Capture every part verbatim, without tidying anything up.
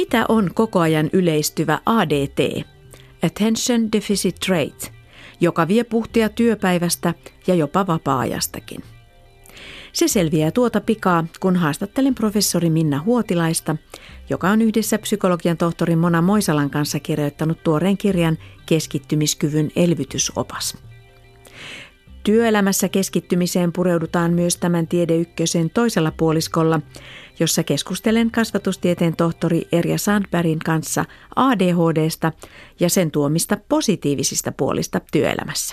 Mitä on koko ajan yleistyvä A D T, Attention Deficit Trait, joka vie puhtia työpäivästä ja jopa vapaa-ajastakin? Se selviää tuota pikaa, kun haastattelen professori Minna Huotilaista, joka on yhdessä psykologian tohtori Mona Moisalan kanssa kirjoittanut tuoreen kirjan Keskittymiskyvyn elvytysopas. Työelämässä keskittymiseen pureudutaan myös tämän tiedeykkösen toisella puoliskolla, jossa keskustelen kasvatustieteen tohtori Erja Sandbergin kanssa A D H D:stä ja sen tuomista positiivisista puolista työelämässä.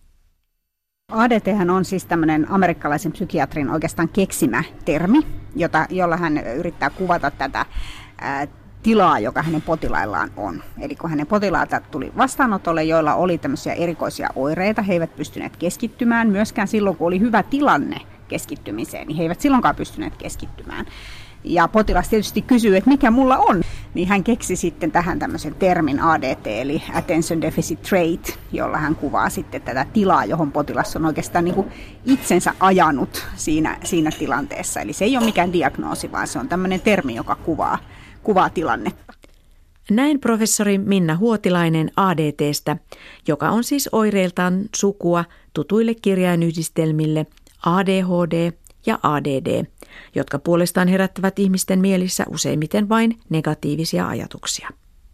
A D T:hän on siis tämmöinen amerikkalaisen psykiatrin oikeastaan keksimä termi, jota, jolla hän yrittää kuvata tätä ää, tilaa, joka hänen potilaillaan on. Eli kun hänen potilailta tuli vastaanotolle, joilla oli tämmöisiä erikoisia oireita, he eivät pystyneet keskittymään. Myöskään silloin, kun oli hyvä tilanne keskittymiseen, niin he eivät silloinkaan pystyneet keskittymään. Ja potilas tietysti kysyy, että mikä mulla on, niin hän keksi sitten tähän tämmöisen termin A D T, eli Attention Deficit Trait, jolla hän kuvaa sitten tätä tilaa, johon potilas on oikeastaan niin kuin itsensä ajanut siinä, siinä tilanteessa. Eli se ei ole mikään diagnoosi, vaan se on tämmöinen termi, joka kuvaa, kuvaa tilannetta. Näin professori Minna Huotilainen A D T:stä, joka on siis oireiltaan sukua tutuille kirjainyhdistelmille A D H D ja A D D, jotka puolestaan herättävät ihmisten mielissä useimmiten vain negatiivisia ajatuksia.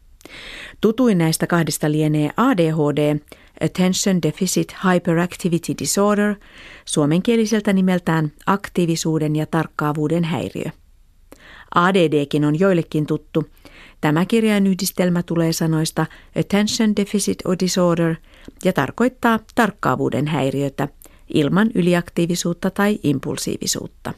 Tutuin näistä kahdesta lienee A D H D, Attention Deficit Hyperactivity Disorder, suomenkieliseltä nimeltään aktiivisuuden ja tarkkaavuuden häiriö. A D D:kin on joillekin tuttu. Tämä kirjainyhdistelmä tulee sanoista Attention Deficit Disorder ja tarkoittaa tarkkaavuuden häiriötä ilman yliaktiivisuutta tai impulsiivisuutta.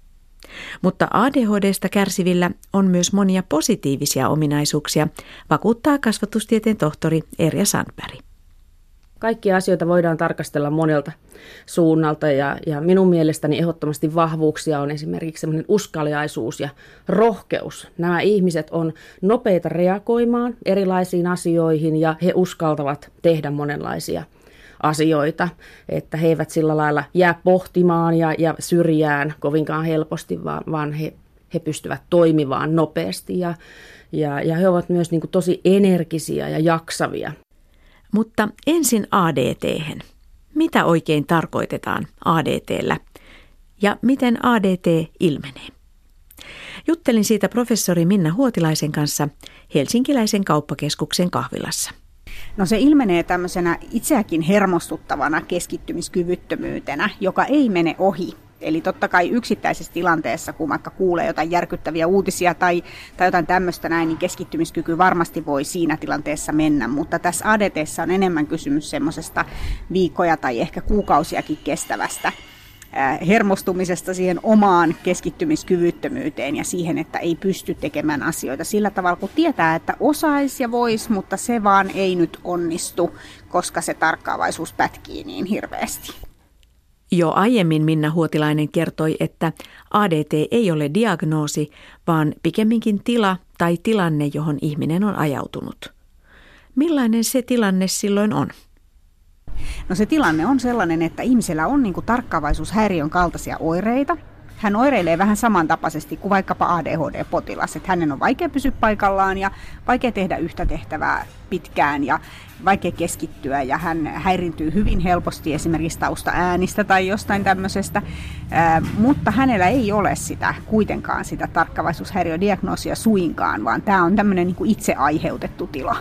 Mutta A D H D:stä kärsivillä on myös monia positiivisia ominaisuuksia, vakuuttaa kasvatustieteen tohtori Erja Sandberg. Kaikkia asioita voidaan tarkastella monelta suunnalta ja, ja minun mielestäni ehdottomasti vahvuuksia on esimerkiksi semmoinen uskaliaisuus ja rohkeus. Nämä ihmiset on nopeita reagoimaan erilaisiin asioihin ja he uskaltavat tehdä monenlaisia asioita, että he eivät sillä lailla jää pohtimaan ja, ja syrjään kovinkaan helposti, vaan, vaan he, he pystyvät toimimaan nopeasti ja, ja, ja he ovat myös niin kuin tosi energisiä ja jaksavia. Mutta ensin A D T:hen. Mitä oikein tarkoitetaan A D T:llä ja miten A D T ilmenee? Juttelin siitä professori Minna Huotilaisen kanssa Helsinkiläisen kauppakeskuksen kahvilassa. No se ilmenee tämmöisenä itseäkin hermostuttavana keskittymiskyvyttömyytenä, joka ei mene ohi. Eli totta kai yksittäisessä tilanteessa, kun vaikka kuulee jotain järkyttäviä uutisia tai, tai jotain tämmöistä näin, niin keskittymiskyky varmasti voi siinä tilanteessa mennä. Mutta tässä A D T:ssä on enemmän kysymys semmoisesta viikkoja tai ehkä kuukausiakin kestävästä hermostumisesta siihen omaan keskittymiskyvyttömyyteen ja siihen, että ei pysty tekemään asioita sillä tavalla, kun tietää, että osaisi ja voisi, mutta se vaan ei nyt onnistu, koska se tarkkaavaisuus pätkii niin hirveästi. Jo aiemmin Minna Huotilainen kertoi, että A D T ei ole diagnoosi, vaan pikemminkin tila tai tilanne, johon ihminen on ajautunut. Millainen se tilanne silloin on? No se tilanne on sellainen, että ihmisellä on niin kuin tarkkaavaisuushäiriön kaltaisia oireita. Hän oireilee vähän samantapaisesti kuin vaikkapa A D H D-potilas, että hänen on vaikea pysyä paikallaan ja vaikea tehdä yhtä tehtävää pitkään ja vaikea keskittyä ja hän häiriintyy hyvin helposti esimerkiksi taustaäänistä tai jostain tämmöisestä, Ää, mutta hänellä ei ole sitä kuitenkaan sitä tarkkaavaisuushäiriödiagnoosia suinkaan, vaan tämä on tämmöinen niin kuin itse aiheutettu tila.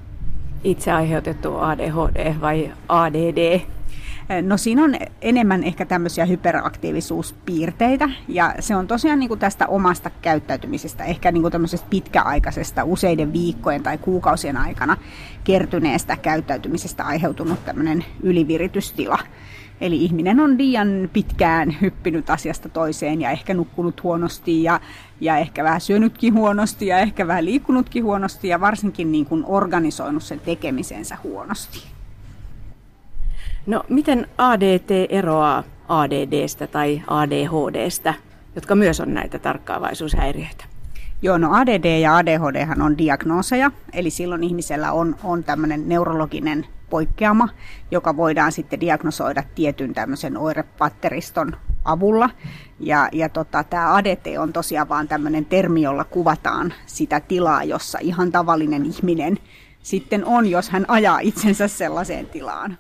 Itse aiheutettu A D H D vai A D D? No siinä on enemmän ehkä tämmöisiä hyperaktiivisuuspiirteitä ja se on tosiaan niin kuin tästä omasta käyttäytymisestä, ehkä niin kuin tämmöisestä pitkäaikaisesta useiden viikkojen tai kuukausien aikana kertyneestä käyttäytymisestä aiheutunut tämmöinen yliviritystila. Eli ihminen on liian pitkään hyppinyt asiasta toiseen ja ehkä nukkunut huonosti ja, ja ehkä vähän syönytkin huonosti ja ehkä vähän liikkunutkin huonosti ja varsinkin niin kuin organisoinut sen tekemisensä huonosti. No miten A D T eroaa A D D:stä tai A D H D:stä, jotka myös on näitä tarkkaavaisuushäiriöitä? Joo, no A D D ja A D H D:han on diagnooseja, eli silloin ihmisellä on, on tämmöinen neurologinen poikkeama, joka voidaan sitten diagnosoida tietyn tämmöisen oirepatteriston avulla. Ja, ja tota, tämä A D T on tosiaan vaan tämmöinen termi, jolla kuvataan sitä tilaa, jossa ihan tavallinen ihminen sitten on, jos hän ajaa itsensä sellaiseen tilaan.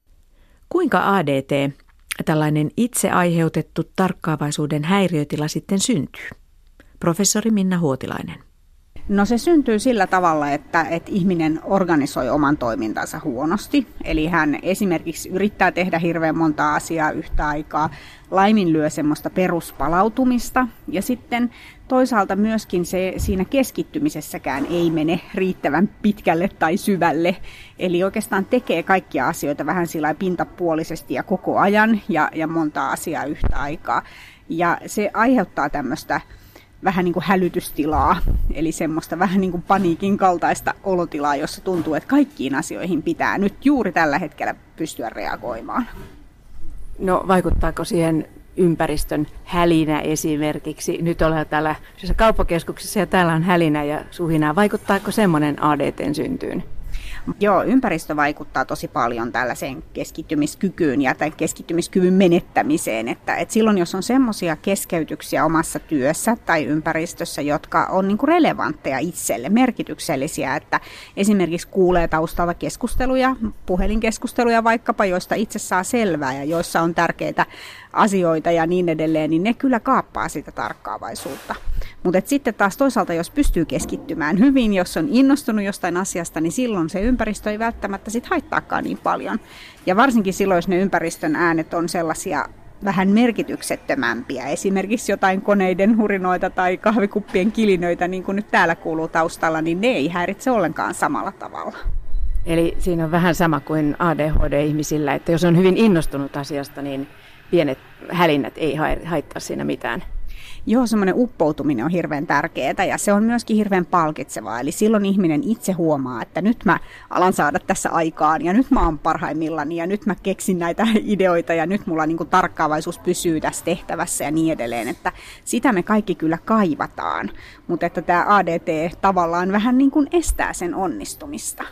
Kuinka A D T, tällainen itse aiheutettu tarkkaavaisuuden häiriötila, sitten syntyy? Professori Minna Huotilainen. No se syntyy sillä tavalla, että, että ihminen organisoi oman toimintansa huonosti. Eli hän esimerkiksi yrittää tehdä hirveän monta asiaa yhtä aikaa, laiminlyö semmoista peruspalautumista ja sitten toisaalta myöskin se siinä keskittymisessäkään ei mene riittävän pitkälle tai syvälle. Eli oikeastaan tekee kaikkia asioita vähän sillä pintapuolisesti ja koko ajan ja, ja monta asiaa yhtä aikaa. Ja se aiheuttaa tämmöistä vähän niin kuin hälytystilaa, eli semmoista vähän niin kuin paniikin kaltaista olotilaa, jossa tuntuu, että kaikkiin asioihin pitää nyt juuri tällä hetkellä pystyä reagoimaan. No vaikuttaako siihen ympäristön hälinä esimerkiksi? Nyt ollaan täällä kauppakeskuksessa ja täällä on hälinä ja suhinaa. Vaikuttaako semmoinen A D T:n syntyyn? Joo, ympäristö vaikuttaa tosi paljon tällaiseen keskittymiskykyyn ja tämän keskittymiskyvyn menettämiseen. Että, että silloin, jos on semmoisia keskeytyksiä omassa työssä tai ympäristössä, jotka on niin kuin relevantteja itselle, merkityksellisiä, että esimerkiksi kuulee taustalla keskusteluja, puhelinkeskusteluja vaikkapa, joista itse saa selvää ja joissa on tärkeitä asioita ja niin edelleen, niin ne kyllä kaappaa sitä tarkkaavaisuutta. Mutta sitten taas toisaalta, jos pystyy keskittymään hyvin, jos on innostunut jostain asiasta, niin silloin se ympäristö ei välttämättä sit haittaakaan niin paljon. Ja varsinkin silloin, jos ne ympäristön äänet on sellaisia vähän merkityksettömämpiä, esimerkiksi jotain koneiden hurinoita tai kahvikuppien kilinöitä, niin kuin nyt täällä kuuluu taustalla, niin ne ei häiritse ollenkaan samalla tavalla. Eli siinä on vähän sama kuin A D H D-ihmisillä, että jos on hyvin innostunut asiasta, niin pienet hälinnät ei haittaa siinä mitään. Joo, semmoinen uppoutuminen on hirveän tärkeää ja se on myöskin hirveän palkitsevaa. Eli silloin ihminen itse huomaa, että nyt mä alan saada tässä aikaan ja nyt mä oon parhaimmillani ja nyt mä keksin näitä ideoita ja nyt mulla niin kuin tarkkaavaisuus pysyy tässä tehtävässä ja niin edelleen. Että sitä me kaikki kyllä kaivataan, mutta että tämä A D T tavallaan vähän niin kuin estää sen onnistumista.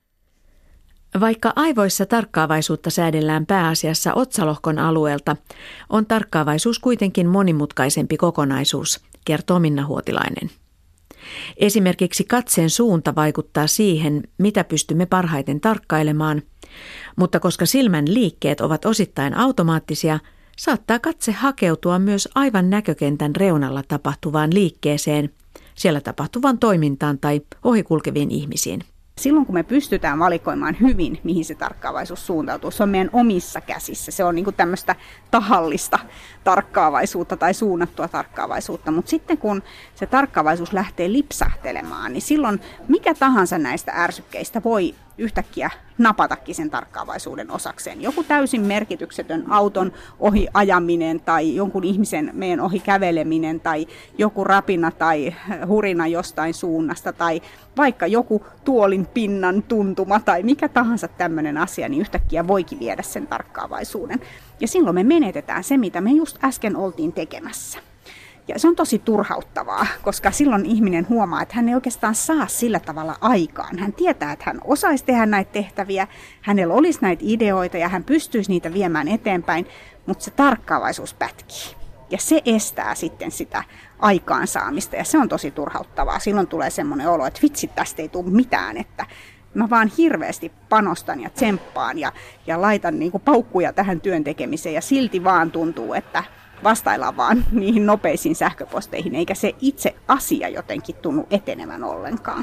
Vaikka aivoissa tarkkaavaisuutta säädellään pääasiassa otsalohkon alueelta, on tarkkaavaisuus kuitenkin monimutkaisempi kokonaisuus, kertoo Minna Huotilainen. Esimerkiksi katseen suunta vaikuttaa siihen, mitä pystymme parhaiten tarkkailemaan, mutta koska silmän liikkeet ovat osittain automaattisia, saattaa katse hakeutua myös aivan näkökentän reunalla tapahtuvaan liikkeeseen, siellä tapahtuvaan toimintaan tai ohikulkeviin ihmisiin. Silloin kun me pystytään valikoimaan hyvin, mihin se tarkkaavaisuus suuntautuu, se on meidän omissa käsissä. Se on niin kuin tämmöistä tahallista tarkkaavaisuutta tai suunnattua tarkkaavaisuutta. Mutta sitten kun se tarkkaavaisuus lähtee lipsahtelemaan, niin silloin mikä tahansa näistä ärsykkeistä voi yhtäkkiä napatakin sen tarkkaavaisuuden osakseen. Joku täysin merkityksetön auton ohi ajaminen tai jonkun ihmisen meidän ohi käveleminen tai joku rapina tai hurina jostain suunnasta tai vaikka joku tuolin pinnan tuntuma tai mikä tahansa tämmöinen asia, niin yhtäkkiä voikin viedä sen tarkkaavaisuuden. Ja silloin me menetetään se, mitä me just äsken oltiin tekemässä. Ja se on tosi turhauttavaa, koska silloin ihminen huomaa, että hän ei oikeastaan saa sillä tavalla aikaan. Hän tietää, että hän osaisi tehdä näitä tehtäviä, hänellä olisi näitä ideoita ja hän pystyisi niitä viemään eteenpäin, mutta se tarkkaavaisuus pätkii. Ja se estää sitten sitä aikaansaamista ja se on tosi turhauttavaa. Silloin tulee semmoinen olo, että vitsi, tästä ei tule mitään, että mä vaan hirveästi panostan ja tsemppaan ja, ja laitan niin kuin paukkuja tähän työn tekemiseen ja silti vaan tuntuu, että vastaillaan vaan niihin nopeisiin sähköposteihin, eikä se itse asia jotenkin tunnu etenevän ollenkaan.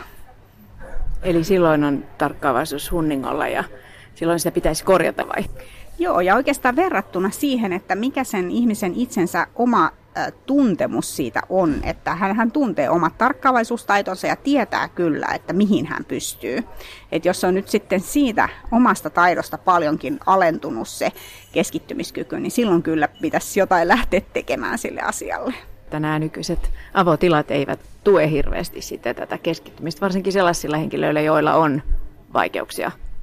Eli silloin on tarkkaavaisuus hunningolla ja silloin sitä pitäisi korjata vai? Joo, ja oikeastaan verrattuna siihen, että mikä sen ihmisen itsensä oma ä, tuntemus siitä on, että hän, hän tuntee omat tarkkaavaisuustaitonsa ja tietää kyllä, että mihin hän pystyy. Et jos on nyt sitten siitä omasta taidosta paljonkin alentunut se keskittymiskyky, niin silloin kyllä pitäisi jotain lähteä tekemään sille asialle. Nämä nykyiset avotilat eivät tue hirveästi sitä tätä keskittymistä, varsinkin sellaisilla henkilöillä, joilla on vaikeuksia.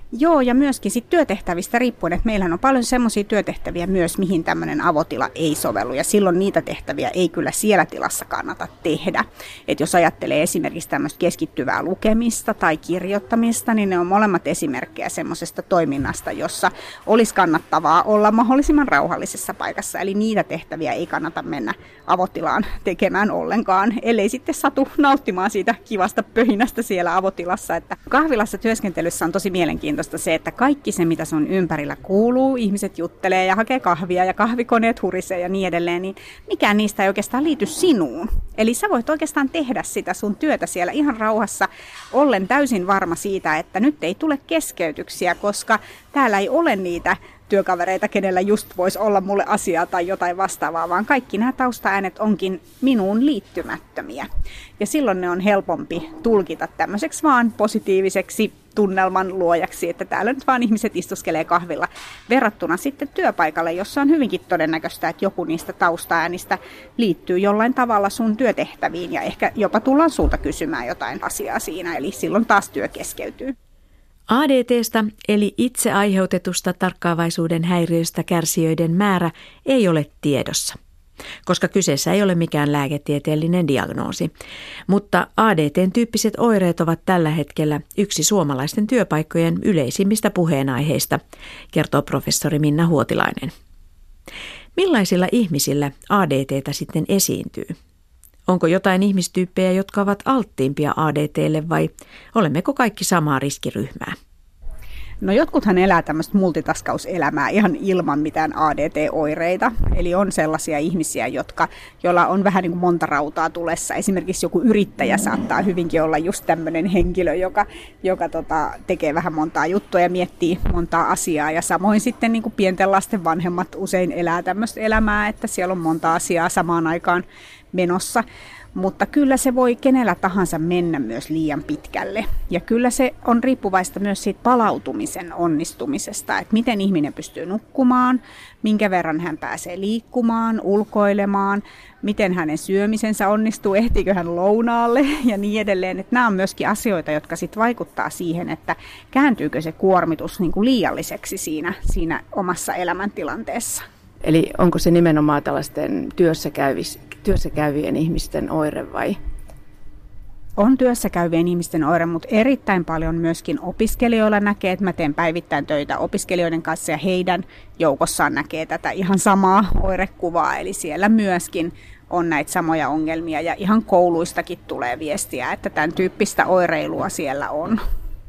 Joo, ja myöskin sit työtehtävistä riippuen, että meillähän on paljon semmoisia työtehtäviä myös, mihin tämmöinen avotila ei sovellu, ja silloin niitä tehtäviä ei kyllä siellä tilassa kannata tehdä. Et jos ajattelee esimerkiksi tämmöistä keskittyvää lukemista tai kirjoittamista, niin ne on molemmat esimerkkejä semmoisesta toiminnasta, jossa olisi kannattavaa olla mahdollisimman rauhallisessa paikassa, eli niitä tehtäviä ei kannata mennä avotilaan tekemään ollenkaan, ellei sitten satu nauttimaan siitä kivasta pöhinästä siellä avotilassa. Että kahvilassa työskentelyssä on tosi mielenkiintoista se, että kaikki se, mitä sun ympärillä kuuluu, ihmiset juttelee ja hakee kahvia ja kahvikoneet hurisee ja niin edelleen, niin mikään niistä ei oikeastaan liity sinuun. Eli sä voit oikeastaan tehdä sitä sun työtä siellä ihan rauhassa, ollen täysin varma siitä, että nyt ei tule keskeytyksiä, koska täällä ei ole niitä työkavereita, kenellä just voisi olla mulle asiaa tai jotain vastaavaa, vaan kaikki nämä taustaäänet onkin minuun liittymättömiä. Ja silloin ne on helpompi tulkita tämmöiseksi vaan positiiviseksi tunnelman luojaksi, että täällä nyt vaan ihmiset istuskelee kahvilla, verrattuna sitten työpaikalle, jossa on hyvinkin todennäköistä, että joku niistä taustaäänistä liittyy jollain tavalla sun työtehtäviin ja ehkä jopa tullaan sulta kysymään jotain asiaa siinä, eli silloin taas työ keskeytyy. A D T:stä eli itse aiheutetusta tarkkaavaisuuden häiriöstä kärsijöiden määrä ei ole tiedossa, koska kyseessä ei ole mikään lääketieteellinen diagnoosi. Mutta A D T:n tyyppiset oireet ovat tällä hetkellä yksi suomalaisten työpaikkojen yleisimmistä puheenaiheista, kertoo professori Minna Huotilainen. Millaisilla ihmisillä A D T:tä sitten esiintyy? Onko jotain ihmistyyppejä, jotka ovat alttiimpia A D T:lle vai olemmeko kaikki samaa riskiryhmää? No jotkuthan elää tämmöistä multitaskauselämää ihan ilman mitään A D T-oireita. Eli on sellaisia ihmisiä, jotka, joilla on vähän niin kuin monta rautaa tulessa. Esimerkiksi joku yrittäjä saattaa hyvinkin olla just tämmöinen henkilö, joka, joka tota, tekee vähän montaa juttua ja miettii montaa asiaa. Ja samoin sitten niin kuin pienten lasten vanhemmat usein elää tämmöistä elämää, että siellä on monta asiaa samaan aikaan menossa. Mutta kyllä se voi kenellä tahansa mennä myös liian pitkälle. Ja kyllä se on riippuvaista myös siitä palautumisen onnistumisesta, että miten ihminen pystyy nukkumaan, minkä verran hän pääsee liikkumaan, ulkoilemaan, miten hänen syömisensä onnistuu, ehtiikö hän lounaalle ja niin edelleen. Että nämä on myöskin asioita, jotka sit vaikuttaa siihen, että kääntyykö se kuormitus niin kuin liialliseksi siinä, siinä omassa elämäntilanteessa. Eli onko se nimenomaan tällaisten työssä, käyvis, työssä käyvien ihmisten oire vai? On työssä käyvien ihmisten oire, mutta erittäin paljon myöskin opiskelijoilla näkee, että mä teen päivittäin töitä opiskelijoiden kanssa ja heidän joukossaan näkee tätä ihan samaa oirekuvaa. Eli siellä myöskin on näitä samoja ongelmia ja ihan kouluistakin tulee viestiä, että tämän tyyppistä oireilua siellä on.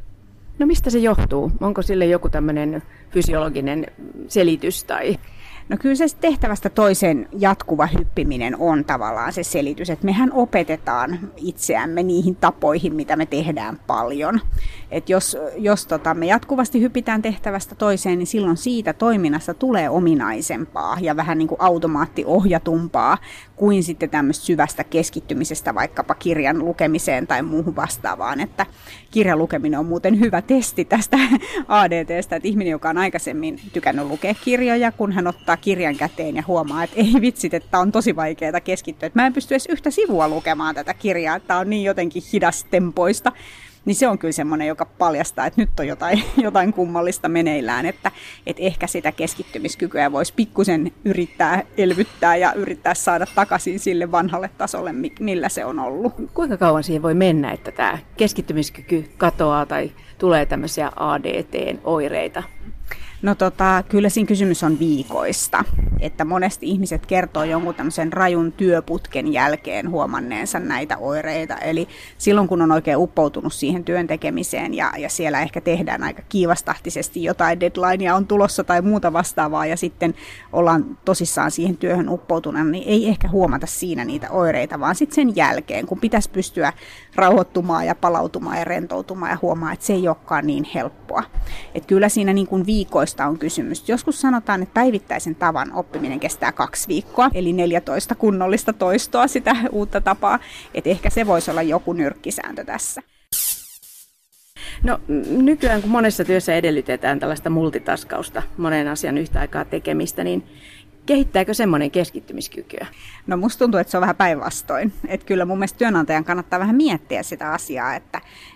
No mistä se johtuu? Onko sille joku tämmöinen fysiologinen selitys tai... No kyllä se tehtävästä toiseen jatkuva hyppiminen on tavallaan se selitys, että mehän opetetaan itseämme niihin tapoihin, mitä me tehdään paljon. Et jos jos tota, me jatkuvasti hypitään tehtävästä toiseen, niin silloin siitä toiminnasta tulee ominaisempaa ja vähän niin kuin automaattiohjatumpaa kuin sitten tämmöistä syvästä keskittymisestä vaikkapa kirjan lukemiseen tai muuhun vastaavaan. Että kirjan lukeminen on muuten hyvä testi tästä A D T:stä, että ihminen, joka on aikaisemmin tykännyt lukea kirjoja, kun hän ottaa kirjan käteen ja huomaa, että ei vitsit, että on tosi vaikeaa keskittyä. Että mä en pysty edes yhtä sivua lukemaan tätä kirjaa, että on niin jotenkin hidastempoista. Niin se on kyllä semmoinen, joka paljastaa, että nyt on jotain, jotain kummallista meneillään, että, että ehkä sitä keskittymiskykyä voisi pikkusen yrittää elvyttää ja yrittää saada takaisin sille vanhalle tasolle, millä se on ollut. Kuinka kauan siihen voi mennä, että tämä keskittymiskyky katoaa tai tulee tämmöisiä A D T-oireita? No tota, kyllä siinä kysymys on viikoista, että monesti ihmiset kertoo jonkun tämmöisen rajun työputken jälkeen huomanneensa näitä oireita. Eli silloin kun on oikein uppoutunut siihen työn tekemiseen ja, ja siellä ehkä tehdään aika kiivastahtisesti jotain deadlinea on tulossa tai muuta vastaavaa ja sitten ollaan tosissaan siihen työhön uppoutuna, niin ei ehkä huomata siinä niitä oireita, vaan sitten sen jälkeen, kun pitäisi pystyä rauhoittumaan ja palautumaan ja rentoutumaan ja huomaa, että se ei olekaan niin helppoa. Että kyllä siinä niin kuin viikoista on kysymys. Joskus sanotaan, että päivittäisen tavan oppiminen kestää kaksi viikkoa, eli neljätoista kunnollista toistoa sitä uutta tapaa. Että ehkä se voisi olla joku nyrkkisääntö tässä. No nykyään, kun monessa työssä edellytetään tällaista multitaskausta, monen asian yhtä aikaa tekemistä, niin kehittääkö semmoinen keskittymiskykyä? No musta tuntuu, että se on vähän päinvastoin. Että kyllä mun mielestä työnantajan kannattaa vähän miettiä sitä asiaa, että,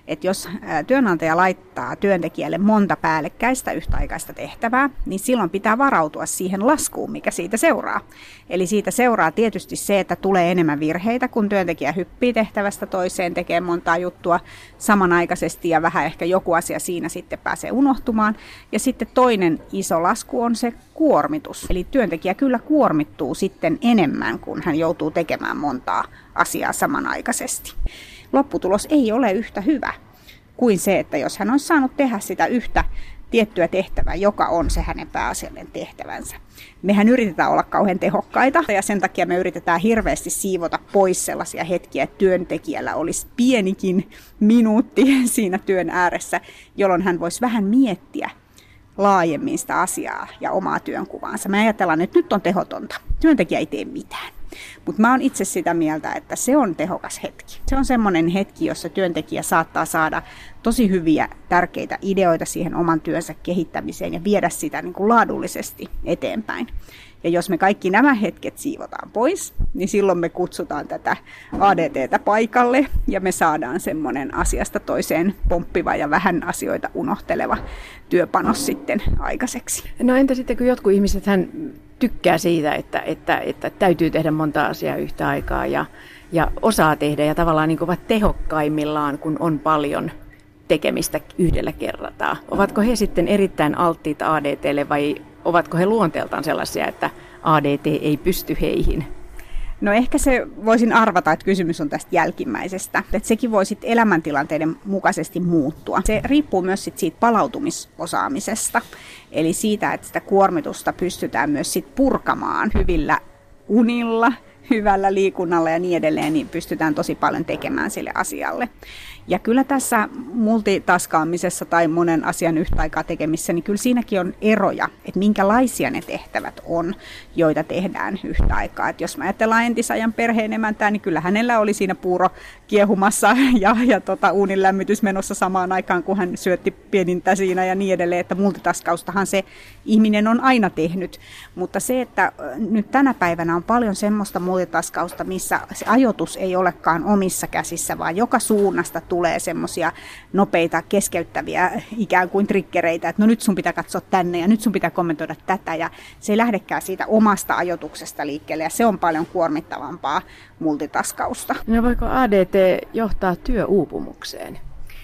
että jos työnantaja laittaa työntekijälle monta päällekkäistä yhtäaikaista tehtävää, niin silloin pitää varautua siihen laskuun, mikä siitä seuraa. Eli siitä seuraa tietysti se, että tulee enemmän virheitä, kun työntekijä hyppii tehtävästä toiseen, tekee montaa juttua samanaikaisesti ja vähän ehkä joku asia siinä sitten pääsee unohtumaan. Ja sitten toinen iso lasku on se kuormitus. Eli työntekijä kyllä kuormittuu sitten enemmän, kun hän joutuu tekemään montaa asiaa samanaikaisesti. Lopputulos ei ole yhtä hyvä kuin se, että jos hän olisi saanut tehdä sitä yhtä tiettyä tehtävää, joka on se hänen pääasiallinen tehtävänsä. Mehän yritetään olla kauhean tehokkaita ja sen takia me yritetään hirveästi siivota pois sellaisia hetkiä, että työntekijällä olisi pienikin minuutti siinä työn ääressä, jolloin hän voisi vähän miettiä laajemmin sitä asiaa ja omaa työnkuvaansa. Me ajatellaan, että nyt on tehotonta. Työntekijä ei tee mitään. Mutta mä oon itse sitä mieltä, että se on tehokas hetki. Se on semmoinen hetki, jossa työntekijä saattaa saada tosi hyviä, tärkeitä ideoita siihen oman työnsä kehittämiseen ja viedä sitä niin kuin laadullisesti eteenpäin. Ja jos me kaikki nämä hetket siivotaan pois, niin silloin me kutsutaan tätä A D T:tä paikalle ja me saadaan semmoinen asiasta toiseen pomppiva ja vähän asioita unohteleva työpanos sitten aikaiseksi. No entä sitten, kun jotkut ihmiset hän tykkää siitä, että, että, että täytyy tehdä monta asiaa yhtä aikaa ja, ja osaa tehdä ja tavallaan niin kuin ovat tehokkaimmillaan, kun on paljon tekemistä yhdellä kertaa. Ovatko he sitten erittäin alttiita A D T:lle vai ovatko he luonteeltaan sellaisia, että A D T ei pysty heihin? No ehkä se voisin arvata, että kysymys on tästä jälkimmäisestä. Että sekin voi sitten elämäntilanteiden mukaisesti muuttua. Se riippuu myös sit siitä palautumisosaamisesta. Eli siitä, että sitä kuormitusta pystytään myös sit purkamaan hyvillä unilla, hyvällä liikunnalla ja niin edelleen, niin pystytään tosi paljon tekemään sille asialle. Ja kyllä tässä multitaskaamisessa tai monen asian yhtä aikaa tekemisessä, niin kyllä siinäkin on eroja, että minkälaisia ne tehtävät on, joita tehdään yhtä aikaa. Että jos mä ajatellaan entisajan perheenemäntää, niin kyllä hänellä oli siinä puuro kiehumassa ja, ja tota, uunin lämmitys menossa samaan aikaan, kun hän syötti pienintä siinä ja niin edelleen, että multitaskaustahan se ihminen on aina tehnyt. Mutta se, että nyt tänä päivänä on paljon semmoista multitaskausta, missä se ajoitus ei olekaan omissa käsissä, vaan joka suunnasta tulee semmoisia nopeita keskeyttäviä ikään kuin triggereitä, että no nyt sun pitää katsoa tänne ja nyt sun pitää kommentoida tätä ja se ei lähdekään siitä omasta ajoituksesta liikkeelle ja se on paljon kuormittavampaa multitaskausta. No voiko A D T johtaa työuupumukseen?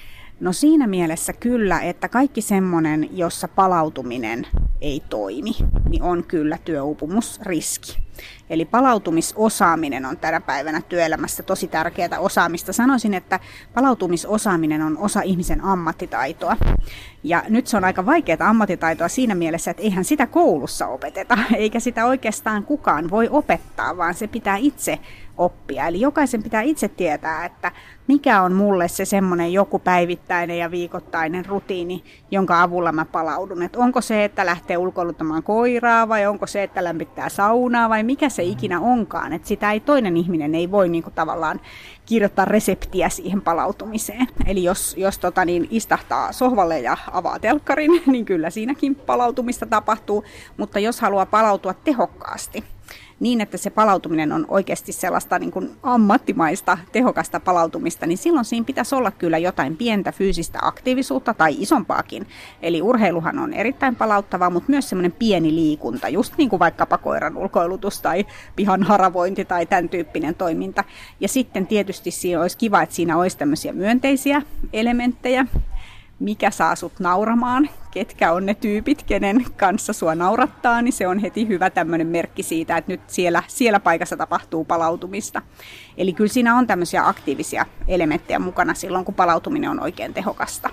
No siinä mielessä kyllä, että kaikki semmoinen, jossa palautuminen ei toimi, niin on kyllä työuupumusriski. Eli palautumisosaaminen on tänä päivänä työelämässä tosi tärkeää osaamista. Sanoisin, että palautumisosaaminen on osa ihmisen ammattitaitoa. Ja nyt se on aika vaikeaa ammattitaitoa siinä mielessä, että eihän sitä koulussa opeteta, eikä sitä oikeastaan kukaan voi opettaa, vaan se pitää itse oppia. Eli jokaisen pitää itse tietää, että mikä on mulle se semmoinen joku päivittäinen ja viikoittainen rutiini, jonka avulla mä palaudun. Että onko se, että lähtee ulkoiluttamaan koiraa vai onko se, että lämmittää saunaa vai mikä se ikinä onkaan. Että sitä ei toinen ihminen ei voi niinku tavallaan kirjoittaa reseptiä siihen palautumiseen. Eli jos, jos tota niin, istahtaa sohvalle ja avaa telkkarin, niin kyllä siinäkin palautumista tapahtuu. Mutta jos haluaa palautua tehokkaasti, niin että se palautuminen on oikeasti sellaista niin kuin ammattimaista, tehokasta palautumista, niin silloin siinä pitäisi olla kyllä jotain pientä fyysistä aktiivisuutta tai isompaakin. Eli urheiluhan on erittäin palauttavaa, mutta myös semmoinen pieni liikunta, just niin kuin vaikkapa koiran ulkoilutus tai pihan haravointi tai tämän tyyppinen toiminta. Ja sitten tietysti siinä olisi kiva, että siinä olisi tämmöisiä myönteisiä elementtejä. Mikä saa sut nauramaan, ketkä on ne tyypit, kenen kanssa sua naurattaa, niin se on heti hyvä tämmöinen merkki siitä, että nyt siellä, siellä paikassa tapahtuu palautumista. Eli kyllä siinä on tämmöisiä aktiivisia elementtejä mukana silloin, kun palautuminen on oikein tehokasta.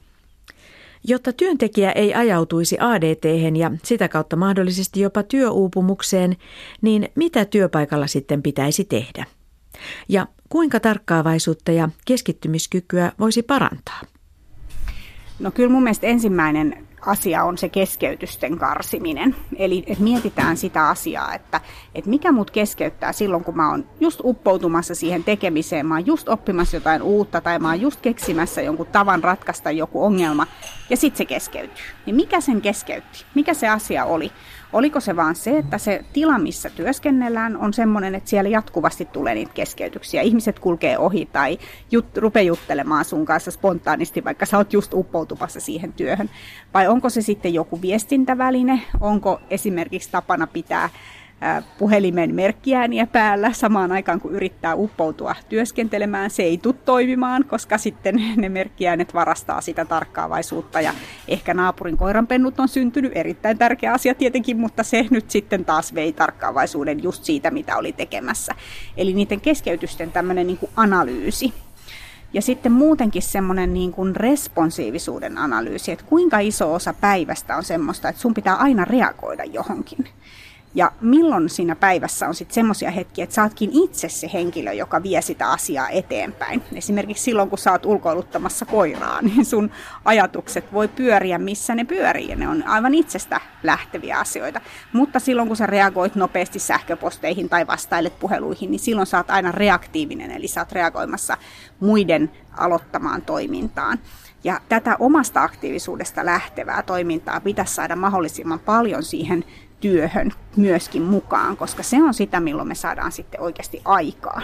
Jotta työntekijä ei ajautuisi A D T:hen ja sitä kautta mahdollisesti jopa työuupumukseen, niin mitä työpaikalla sitten pitäisi tehdä? Ja kuinka tarkkaavaisuutta ja keskittymiskykyä voisi parantaa? No kyllä mun mielestä ensimmäinen asia on se keskeytysten karsiminen. Eli että mietitään sitä asiaa, että, että mikä mut keskeyttää silloin, kun mä oon just uppoutumassa siihen tekemiseen, mä oon just oppimassa jotain uutta tai mä oon just keksimässä jonkun tavan ratkaista joku ongelma ja sitten se keskeytyy. Niin mikä sen keskeytti? Mikä se asia oli? Oliko se vaan se, että se tila, missä työskennellään, on semmoinen, että siellä jatkuvasti tulee niitä keskeytyksiä. Ihmiset kulkee ohi tai jut, rupeaa juttelemaan sun kanssa spontaanisti, vaikka sä oot just uppoutumassa siihen työhön. Vai onko se sitten joku viestintäväline? Onko esimerkiksi tapana pitää puhelimen merkkiääniä päällä samaan aikaan, kun yrittää uppoutua työskentelemään. Se ei tule toimimaan, koska sitten ne merkkiäänet varastaa sitä tarkkaavaisuutta ja ehkä naapurin koiranpennut on syntynyt, erittäin tärkeä asia tietenkin, mutta se nyt sitten taas vei tarkkaavaisuuden just siitä, mitä oli tekemässä. Eli niiden keskeytysten tämmöinen niin kuin analyysi. Ja sitten muutenkin semmoinen niin kuin responsiivisuuden analyysi, että kuinka iso osa päivästä on semmoista, että sun pitää aina reagoida johonkin. Ja milloin siinä päivässä on sitten semmoisia hetkiä, että sä ootkin itse se henkilö, joka vie sitä asiaa eteenpäin. Esimerkiksi silloin, kun sä oot ulkoiluttamassa koiraa, niin sun ajatukset voi pyöriä, missä ne pyörii. Ja ne on aivan itsestä lähteviä asioita. Mutta silloin, kun sä reagoit nopeasti sähköposteihin tai vastailet puheluihin, niin silloin sä oot aina reaktiivinen. Eli sä oot reagoimassa muiden aloittamaan toimintaan. Ja tätä omasta aktiivisuudesta lähtevää toimintaa pitäisi saada mahdollisimman paljon siihen työhön myöskin mukaan, koska se on sitä, milloin me saadaan sitten oikeasti aikaan.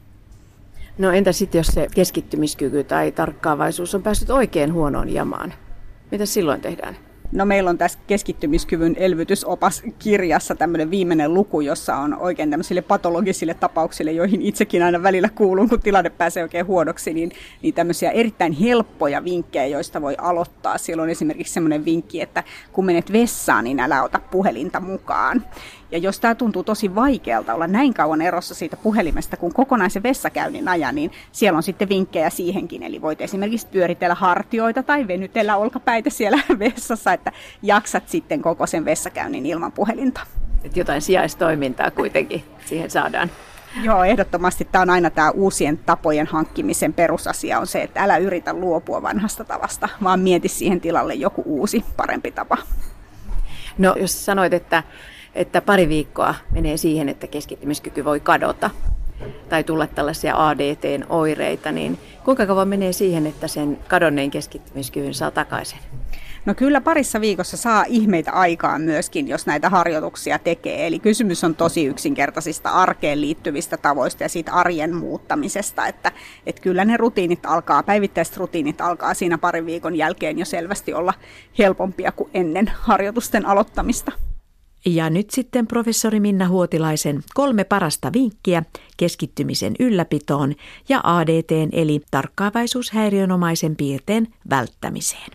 No entä sitten, jos se keskittymiskyky tai tarkkaavaisuus on päässyt oikein huonoon jamaan? Mitä silloin tehdään? No meillä on tässä keskittymiskyvyn elvytysopas-kirjassa tämmöinen viimeinen luku, jossa on oikein tämmöisille patologisille tapauksille, joihin itsekin aina välillä kuulun, kun tilanne pääsee oikein huonoksi, niin, niin tämmöisiä erittäin helppoja vinkkejä, joista voi aloittaa. Siellä on esimerkiksi semmoinen vinkki, että kun menet vessaan, niin älä ota puhelinta mukaan. Ja jos tämä tuntuu tosi vaikealta olla näin kauan erossa siitä puhelimesta, kun kokonaisen vessakäynnin ajan, niin siellä on sitten vinkkejä siihenkin. Eli voit esimerkiksi pyöritellä hartioita tai venytellä olkapäitä siellä vessassa, että jaksat sitten koko sen vessakäynnin ilman puhelinta. Että jotain sijaistoimintaa kuitenkin siihen saadaan. Joo, ehdottomasti tämä on aina tämä uusien tapojen hankkimisen perusasia on se, että älä yritä luopua vanhasta tavasta, vaan mieti siihen tilalle joku uusi, parempi tapa. No jos sanoit, että että pari viikkoa menee siihen, että keskittymiskyky voi kadota tai tulla tällaisia A D T:n oireita, niin kuinka kauan menee siihen, että sen kadonneen keskittymiskyvyn saa takaisin? No kyllä parissa viikossa saa ihmeitä aikaan myöskin, jos näitä harjoituksia tekee. Eli kysymys on tosi yksinkertaisista arkeen liittyvistä tavoista ja siitä arjen muuttamisesta, että, että kyllä ne rutiinit alkaa, päivittäiset rutiinit alkaa siinä parin viikon jälkeen jo selvästi olla helpompia kuin ennen harjoitusten aloittamista. Ja nyt sitten professori Minna Huotilaisen kolme parasta vinkkiä keskittymisen ylläpitoon ja A D T:n eli tarkkaavaisuushäiriönomaisen piirteen välttämiseen.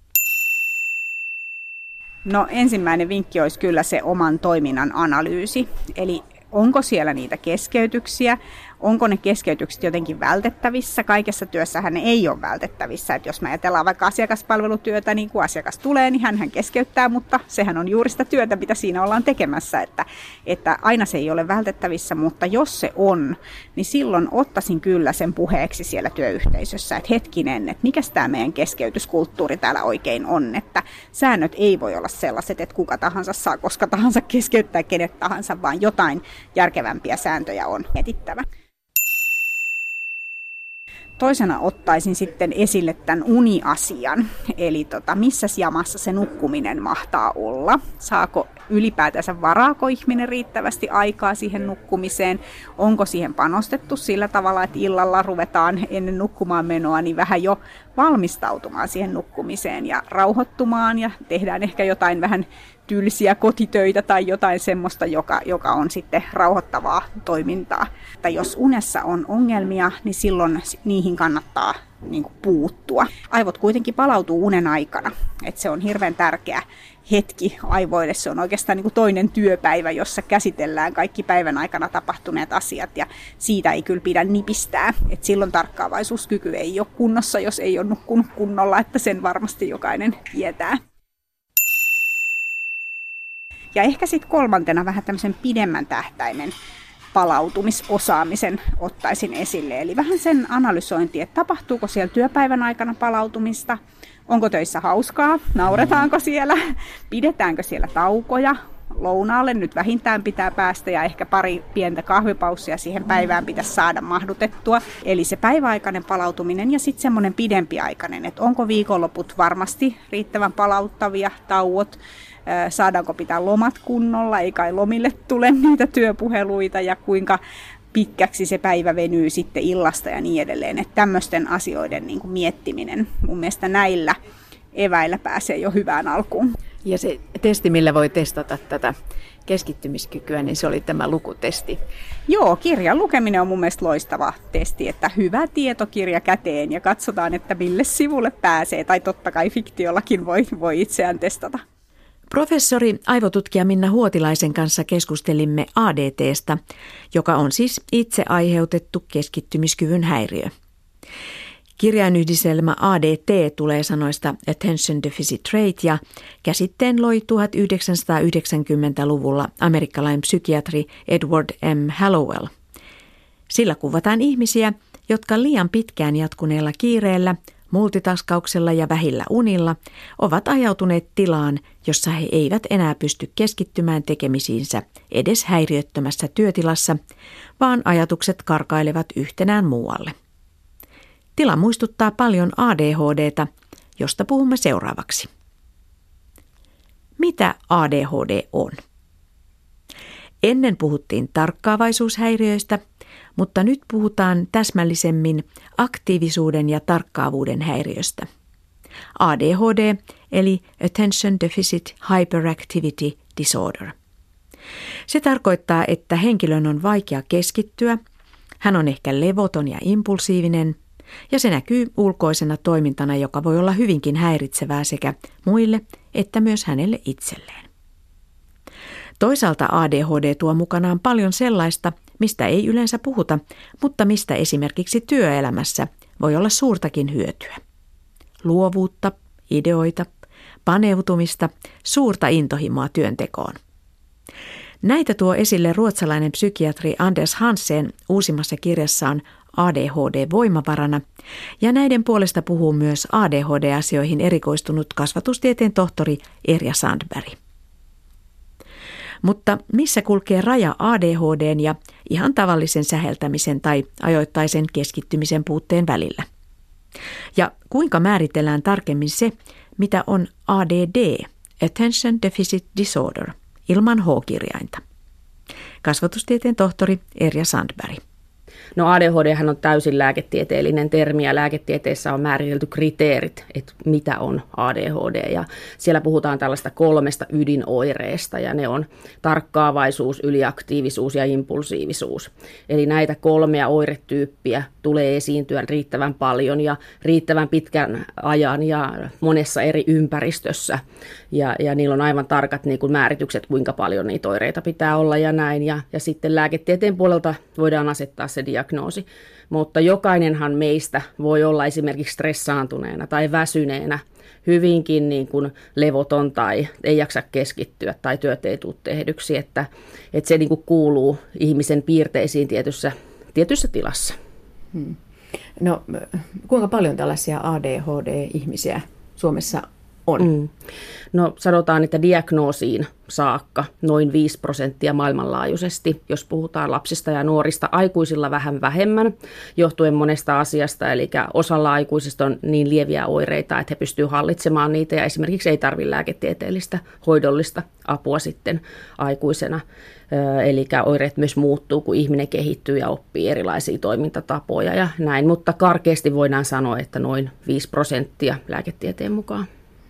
No ensimmäinen vinkki olisi kyllä se oman toiminnan analyysi, eli onko siellä niitä keskeytyksiä, onko ne keskeytykset jotenkin vältettävissä. Kaikessa työssähän ne ei ole vältettävissä. Että jos me ajatellaan vaikka asiakaspalvelutyötä, niin kun asiakas tulee, niin hänhän keskeyttää, mutta sehän on juuri sitä työtä, mitä siinä ollaan tekemässä. Että, että aina se ei ole vältettävissä, mutta jos se on, niin silloin ottaisin kyllä sen puheeksi siellä työyhteisössä, että hetkinen, että mikäs tämä meidän keskeytyskulttuuri täällä oikein on. Että säännöt ei voi olla sellaiset, että kuka tahansa saa koska tahansa keskeyttää kenet tahansa, vaan jotain järkevämpiä sääntöjä on mietittävä. Toisena ottaisin sitten esille tämän uniasian, eli tota, missä jamassa se nukkuminen mahtaa olla. Saako ylipäätänsä varaako ihminen riittävästi aikaa siihen nukkumiseen? Onko siihen panostettu sillä tavalla, että illalla ruvetaan ennen nukkumaan menoa niin vähän jo valmistautumaan siihen nukkumiseen ja rauhoittumaan ja tehdään ehkä jotain vähän tylsiä kotitöitä tai jotain semmoista, joka, joka on sitten rauhoittavaa toimintaa. Tai jos unessa on ongelmia, niin silloin niihin kannattaa niin kuin puuttua. Aivot kuitenkin palautuu unen aikana, että se on hirveän tärkeä hetki aivoille. Se on oikeastaan niin kuin toinen työpäivä, jossa käsitellään kaikki päivän aikana tapahtuneet asiat ja siitä ei kyllä pidä nipistää. Et silloin tarkkaavaisuuskyky ei ole kunnossa, jos ei ole nukkunut kunnolla, että sen varmasti jokainen tietää. Ja ehkä sitten kolmantena vähän tämmöisen pidemmän tähtäimen palautumisosaamisen ottaisin esille. Eli vähän sen analysointi, että tapahtuuko siellä työpäivän aikana palautumista, onko töissä hauskaa, nauretaanko siellä, pidetäänkö siellä taukoja. Lounaalle nyt vähintään pitää päästä ja ehkä pari pientä kahvipaussia siihen päivään pitäisi saada mahdutettua. Eli se päiväaikainen palautuminen ja sitten semmoinen pidempiaikainen, että onko viikonloput varmasti riittävän palauttavia, tauot, saadaanko pitää lomat kunnolla, ei kai lomille tule niitä työpuheluita ja kuinka pitkäksi se päivä venyy sitten illasta ja niin edelleen. Että tämmöisten asioiden niin kuin miettiminen mun mielestä näillä eväillä pääsee jo hyvään alkuun. Ja se testi, millä voi testata tätä keskittymiskykyä, niin se oli tämä lukutesti. Joo, kirjan lukeminen on mun mielestä loistava testi, että hyvä tietokirja käteen ja katsotaan, että mille sivulle pääsee. Tai totta kai fiktiollakin voi, voi itseään testata. Professori aivotutkija Minna Huotilaisen kanssa keskustelimme A D T:stä, joka on siis itse aiheutettu keskittymiskyvyn häiriö. Kirjainyhdistelmä A D T tulee sanoista Attention Deficit Trait ja käsitteen loi tuhatyhdeksänsataayhdeksänkymmentäluvulla amerikkalainen psykiatri Edward M. Hallowell. Sillä kuvataan ihmisiä, jotka liian pitkään jatkuneella kiireellä, multitaskauksella ja vähillä unilla ovat ajautuneet tilaan, jossa he eivät enää pysty keskittymään tekemisiinsä edes häiriöttömässä työtilassa, vaan ajatukset karkailevat yhtenään muualle. Tila muistuttaa paljon A D H D:tä, josta puhumme seuraavaksi. Mitä A D H D on? Ennen puhuttiin tarkkaavaisuushäiriöistä, mutta nyt puhutaan täsmällisemmin aktiivisuuden ja tarkkaavuuden häiriöstä. A D H D eli Attention Deficit Hyperactivity Disorder. Se tarkoittaa, että henkilön on vaikea keskittyä, hän on ehkä levoton ja impulsiivinen, ja se näkyy ulkoisena toimintana, joka voi olla hyvinkin häiritsevää sekä muille että myös hänelle itselleen. Toisaalta A D H D tuo mukanaan paljon sellaista, mistä ei yleensä puhuta, mutta mistä esimerkiksi työelämässä voi olla suurtakin hyötyä. Luovuutta, ideoita, paneutumista, suurta intohimoa työntekoon. Näitä tuo esille ruotsalainen psykiatri Anders Hansen uusimmassa kirjassaan A D H D voimavarana, ja näiden puolesta puhuu myös A D H D-asioihin erikoistunut kasvatustieteen tohtori Erja Sandberg. Mutta missä kulkee raja A D H D:n ja ihan tavallisen säheltämisen tai ajoittaisen keskittymisen puutteen välillä? Ja kuinka määritellään tarkemmin se, mitä on A D D, Attention Deficit Disorder, ilman H-kirjainta? Kasvatustieteen tohtori Erja Sandberg. No A D H D on täysin lääketieteellinen termi ja lääketieteessä on määritelty kriteerit, että mitä on A D H D. Ja siellä puhutaan tällaista kolmesta ydinoireesta ja ne on tarkkaavaisuus, yliaktiivisuus ja impulsiivisuus. Eli näitä kolmea oiretyyppiä tulee esiintyä riittävän paljon ja riittävän pitkän ajan ja monessa eri ympäristössä. Ja, ja niillä on aivan tarkat niin kuin määritykset, kuinka paljon niitä oireita pitää olla ja näin. Ja, ja sitten lääketieteen puolelta voidaan asettaa se diagnoosi. Mutta jokainenhan meistä voi olla esimerkiksi stressaantuneena tai väsyneenä, hyvinkin niin kuin levoton tai ei jaksa keskittyä tai työt ei tule tehdyksi. Että, että se niin kuin kuuluu ihmisen piirteisiin tietyssä, tietyssä tilassa. Hmm. No kuinka paljon tällaisia A D H D-ihmisiä Suomessa on? Mm. No sanotaan, että diagnoosiin saakka noin viisi prosenttia maailmanlaajuisesti, jos puhutaan lapsista ja nuorista, aikuisilla vähän vähemmän, johtuen monesta asiasta, eli osalla aikuisista on niin lieviä oireita, että he pystyvät hallitsemaan niitä ja esimerkiksi ei tarvitse lääketieteellistä hoidollista apua sitten aikuisena. Eli oireet myös muuttuu, kun ihminen kehittyy ja oppii erilaisia toimintatapoja ja näin, mutta karkeasti voidaan sanoa, että noin viisi prosenttia lääketieteen mukaan.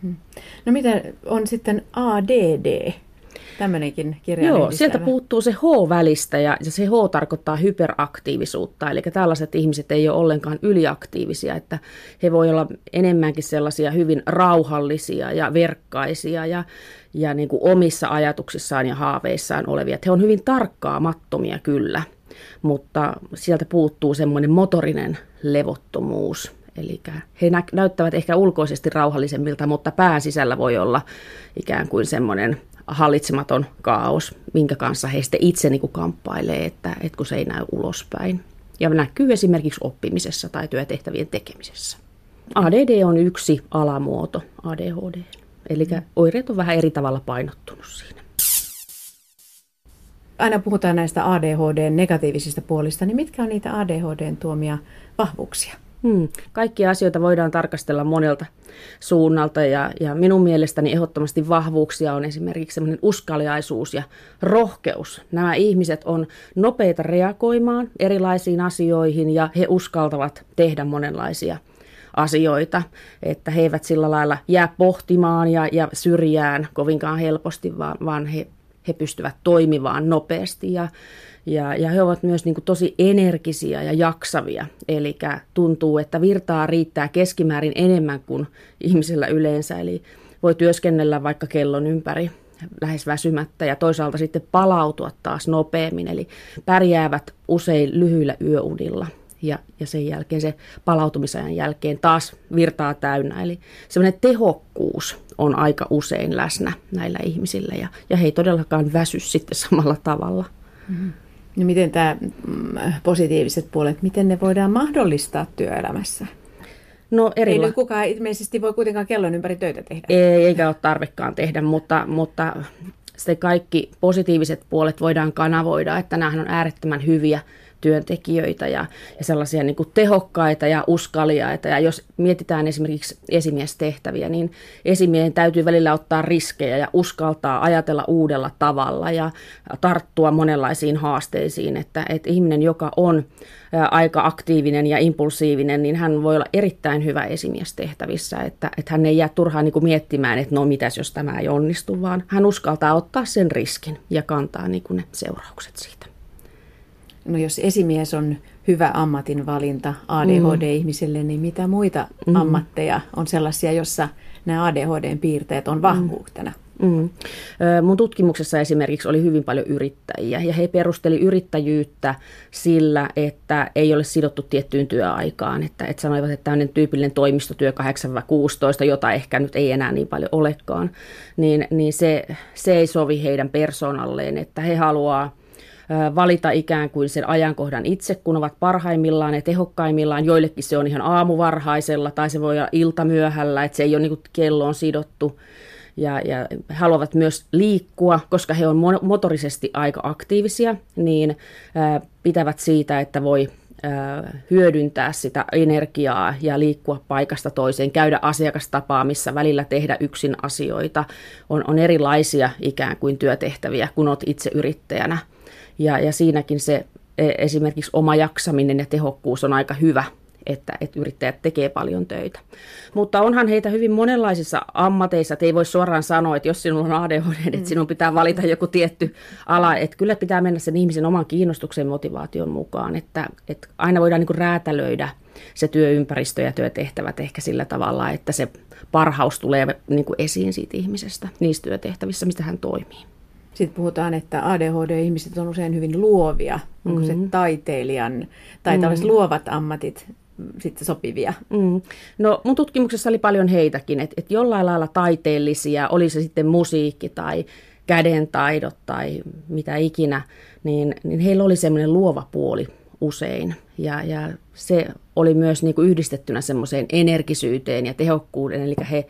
No mitä on sitten A D D? Tämmöinenkin kirjainen. Joo, sieltä puuttuu se H-välistä ja se H tarkoittaa hyperaktiivisuutta, eli tällaiset ihmiset ei ole ollenkaan yliaktiivisia, että he voi olla enemmänkin sellaisia hyvin rauhallisia ja verkkaisia ja, ja niin kuin omissa ajatuksissaan ja haaveissaan olevia. Että he on hyvin tarkkaamattomia kyllä, mutta sieltä puuttuu semmoinen motorinen levottomuus. Eli he näyttävät ehkä ulkoisesti rauhallisemmilta, mutta pään sisällä voi olla ikään kuin semmoinen hallitsematon kaos, minkä kanssa he sitten itse niin kuin kamppailee, että, että kun se ei näy ulospäin. Ja näkyy esimerkiksi oppimisessa tai työtehtävien tekemisessä. A D D on yksi alamuoto A D H D, eli oireet on vähän eri tavalla painottunut siinä. Aina puhutaan näistä A D H D:n negatiivisista puolista, niin mitkä on niitä A D H D:n tuomia vahvuuksia? Hmm. Kaikkia asioita voidaan tarkastella monelta suunnalta ja, ja minun mielestäni ehdottomasti vahvuuksia on esimerkiksi semmoinen uskaliaisuus ja rohkeus. Nämä ihmiset on nopeita reagoimaan erilaisiin asioihin ja he uskaltavat tehdä monenlaisia asioita, että he eivät sillä lailla jää pohtimaan ja, ja syrjään kovinkaan helposti, vaan, vaan he, he pystyvät toimimaan nopeasti ja Ja, ja he ovat myös niin kuin tosi energisiä ja jaksavia, eli tuntuu, että virtaa riittää keskimäärin enemmän kuin ihmisellä yleensä, eli voi työskennellä vaikka kellon ympäri lähes väsymättä ja toisaalta sitten palautua taas nopeammin, eli pärjäävät usein lyhyillä yöunilla ja, ja sen jälkeen se palautumisajan jälkeen taas virtaa täynnä, eli semmoinen tehokkuus on aika usein läsnä näillä ihmisillä ja, ja he ei todellakaan väsy sitten samalla tavalla. Mm-hmm. No miten tämä positiiviset puolet, miten ne voidaan mahdollistaa työelämässä? No erila- ei nyt kukaan ilmeisesti voi kuitenkaan kellon ympäri töitä tehdä. Ei, eikä ole tarvekaan tehdä, mutta, mutta se kaikki positiiviset puolet voidaan kanavoida, että nämähän on äärettömän hyviä työntekijöitä ja, ja sellaisia niin kuin tehokkaita ja uskaliaita. Ja jos mietitään esimerkiksi esimiestehtäviä, niin esimiehen täytyy välillä ottaa riskejä ja uskaltaa ajatella uudella tavalla ja tarttua monenlaisiin haasteisiin. Että, että ihminen, joka on aika aktiivinen ja impulsiivinen, niin hän voi olla erittäin hyvä esimiestehtävissä. Että, että hän ei jää turhaan niin kuin miettimään, että no mitäs jos tämä ei onnistu, vaan hän uskaltaa ottaa sen riskin ja kantaa niin kuin ne seuraukset siitä. No jos esimies on hyvä ammatinvalinta A D H D-ihmiselle, niin mitä muita mm. ammatteja on sellaisia, jossa nämä A D H D-piirteet on vahvuutena? Mm. Mun tutkimuksessa esimerkiksi oli hyvin paljon yrittäjiä ja he perusteli yrittäjyyttä sillä, että ei ole sidottu tiettyyn työaikaan. Että, että sanoivat, että tämmöinen tyypillinen toimistotyö kahdeksan kuusitoista, jota ehkä nyt ei enää niin paljon olekaan, niin, niin se, se ei sovi heidän persoonalleen, että he haluaa valita ikään kuin sen ajankohdan itse, kun ovat parhaimmillaan ja tehokkaimmillaan. Joillekin se on ihan aamuvarhaisella tai se voi olla iltamyöhällä, että se ei ole niin kuin kelloon sidottu. Ja, ja haluavat myös liikkua, koska he on motorisesti aika aktiivisia, niin ää, pitävät siitä, että voi ää, hyödyntää sitä energiaa ja liikkua paikasta toiseen, käydä asiakastapaamissa, välillä tehdä yksin asioita. On, on erilaisia ikään kuin työtehtäviä, kun olet itse yrittäjänä. Ja, ja siinäkin se esimerkiksi oma jaksaminen ja tehokkuus on aika hyvä, että, että yrittäjät tekee paljon töitä. Mutta onhan heitä hyvin monenlaisissa ammateissa, että ei voi suoraan sanoa, että jos sinulla on A D H D, että sinun pitää valita joku tietty ala. Että kyllä pitää mennä sen ihmisen oman kiinnostuksen motivaation mukaan, että, että aina voidaan niin kuin räätälöidä se työympäristö ja työtehtävät ehkä sillä tavalla, että se parhaus tulee niin kuin esiin siitä ihmisestä niissä työtehtävissä, mistä hän toimii. Sitten puhutaan, että A D H D-ihmiset on usein hyvin luovia. Onko mm-hmm. se taiteilijan tai mm-hmm. tällaiset luovat ammatit sitten sopivia? Mm. No mun tutkimuksessa oli paljon heitäkin, että, että jollain lailla taiteellisia, oli se sitten musiikki tai kädentaidot tai mitä ikinä, niin, niin heillä oli semmoinen luova puoli usein. Ja, ja se oli myös niin kuin yhdistettynä semmoiseen energisyyteen ja tehokkuuden, eli he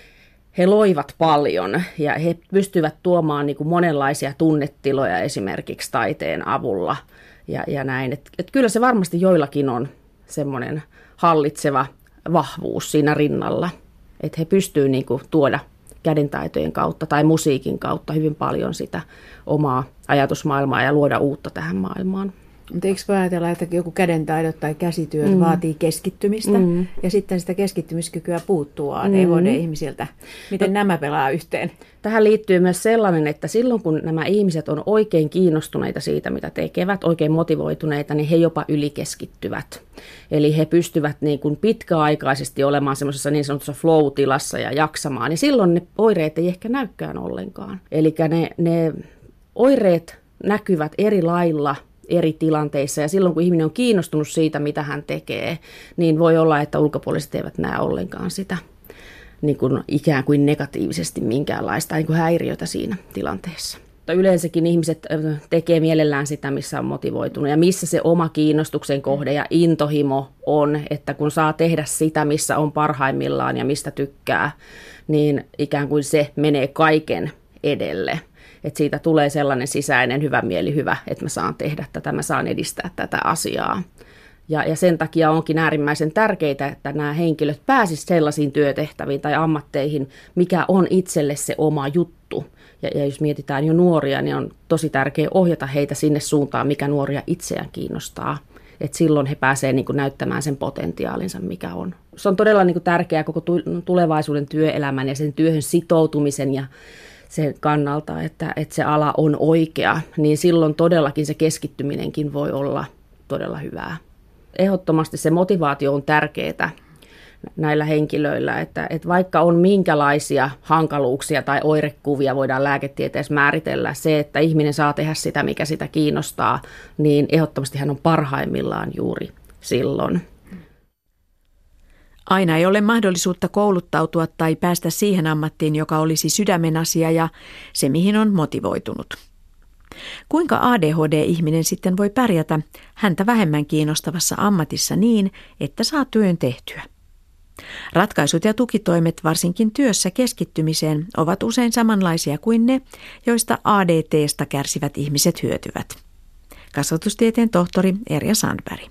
He loivat paljon ja he pystyvät tuomaan niin kuin monenlaisia tunnetiloja esimerkiksi taiteen avulla ja, ja näin. Et, et kyllä se varmasti joillakin on semmoinen hallitseva vahvuus siinä rinnalla, että he pystyvät niin kuin tuoda kädentaitojen kautta tai musiikin kautta hyvin paljon sitä omaa ajatusmaailmaa ja luoda uutta tähän maailmaan. Mutta eikö voi ajatella, että joku kädentaidot tai käsityöt mm. vaatii keskittymistä mm. ja sitten sitä keskittymiskykyä puuttuu A D H D-ihmisiltä. Miten no, nämä pelaa yhteen? Tähän liittyy myös sellainen, että silloin kun nämä ihmiset on oikein kiinnostuneita siitä, mitä tekevät, oikein motivoituneita, niin he jopa ylikeskittyvät. Eli he pystyvät niin kuin pitkäaikaisesti olemaan semmoisessa niin sanotussa flow-tilassa ja jaksamaan. Ja silloin ne oireet ei ehkä näykään ollenkaan. Eli ne, ne oireet näkyvät eri lailla eri tilanteissa ja silloin kun ihminen on kiinnostunut siitä, mitä hän tekee, niin voi olla, että ulkopuoliset eivät näe ollenkaan sitä niin kuin ikään kuin negatiivisesti minkäänlaista niin kuin häiriötä siinä tilanteessa. Yleensäkin ihmiset tekee mielellään sitä, missä on motivoitunut ja missä se oma kiinnostuksen kohde ja intohimo on, että kun saa tehdä sitä, missä on parhaimmillaan ja mistä tykkää, niin ikään kuin se menee kaiken edelle. Että siitä tulee sellainen sisäinen hyvä mieli, hyvä, että mä saan tehdä tätä, mä saan edistää tätä asiaa. Ja, ja sen takia onkin äärimmäisen tärkeää, että nämä henkilöt pääsisivät sellaisiin työtehtäviin tai ammatteihin, mikä on itselle se oma juttu. Ja, ja jos mietitään jo nuoria, niin on tosi tärkeää ohjata heitä sinne suuntaan, mikä nuoria itseään kiinnostaa. Et silloin he pääsevät niin kuin näyttämään sen potentiaalinsa, mikä on. Se on todella niin kuin tärkeää koko tulevaisuuden työelämän ja sen työhön sitoutumisen ja sen kannalta, että, että se ala on oikea, niin silloin todellakin se keskittyminenkin voi olla todella hyvää. Ehdottomasti se motivaatio on tärkeää näillä henkilöillä, että, että vaikka on minkälaisia hankaluuksia tai oirekuvia voidaan lääketieteessä määritellä, se, että ihminen saa tehdä sitä, mikä sitä kiinnostaa, niin ehdottomasti hän on parhaimmillaan juuri silloin. Aina ei ole mahdollisuutta kouluttautua tai päästä siihen ammattiin, joka olisi sydämen asia ja se, mihin on motivoitunut. Kuinka A D H D-ihminen sitten voi pärjätä häntä vähemmän kiinnostavassa ammatissa niin, että saa työn tehtyä? Ratkaisut ja tukitoimet varsinkin työssä keskittymiseen ovat usein samanlaisia kuin ne, joista A D T:stä kärsivät ihmiset hyötyvät. Kasvatustieteen tohtori Erja Sandberg.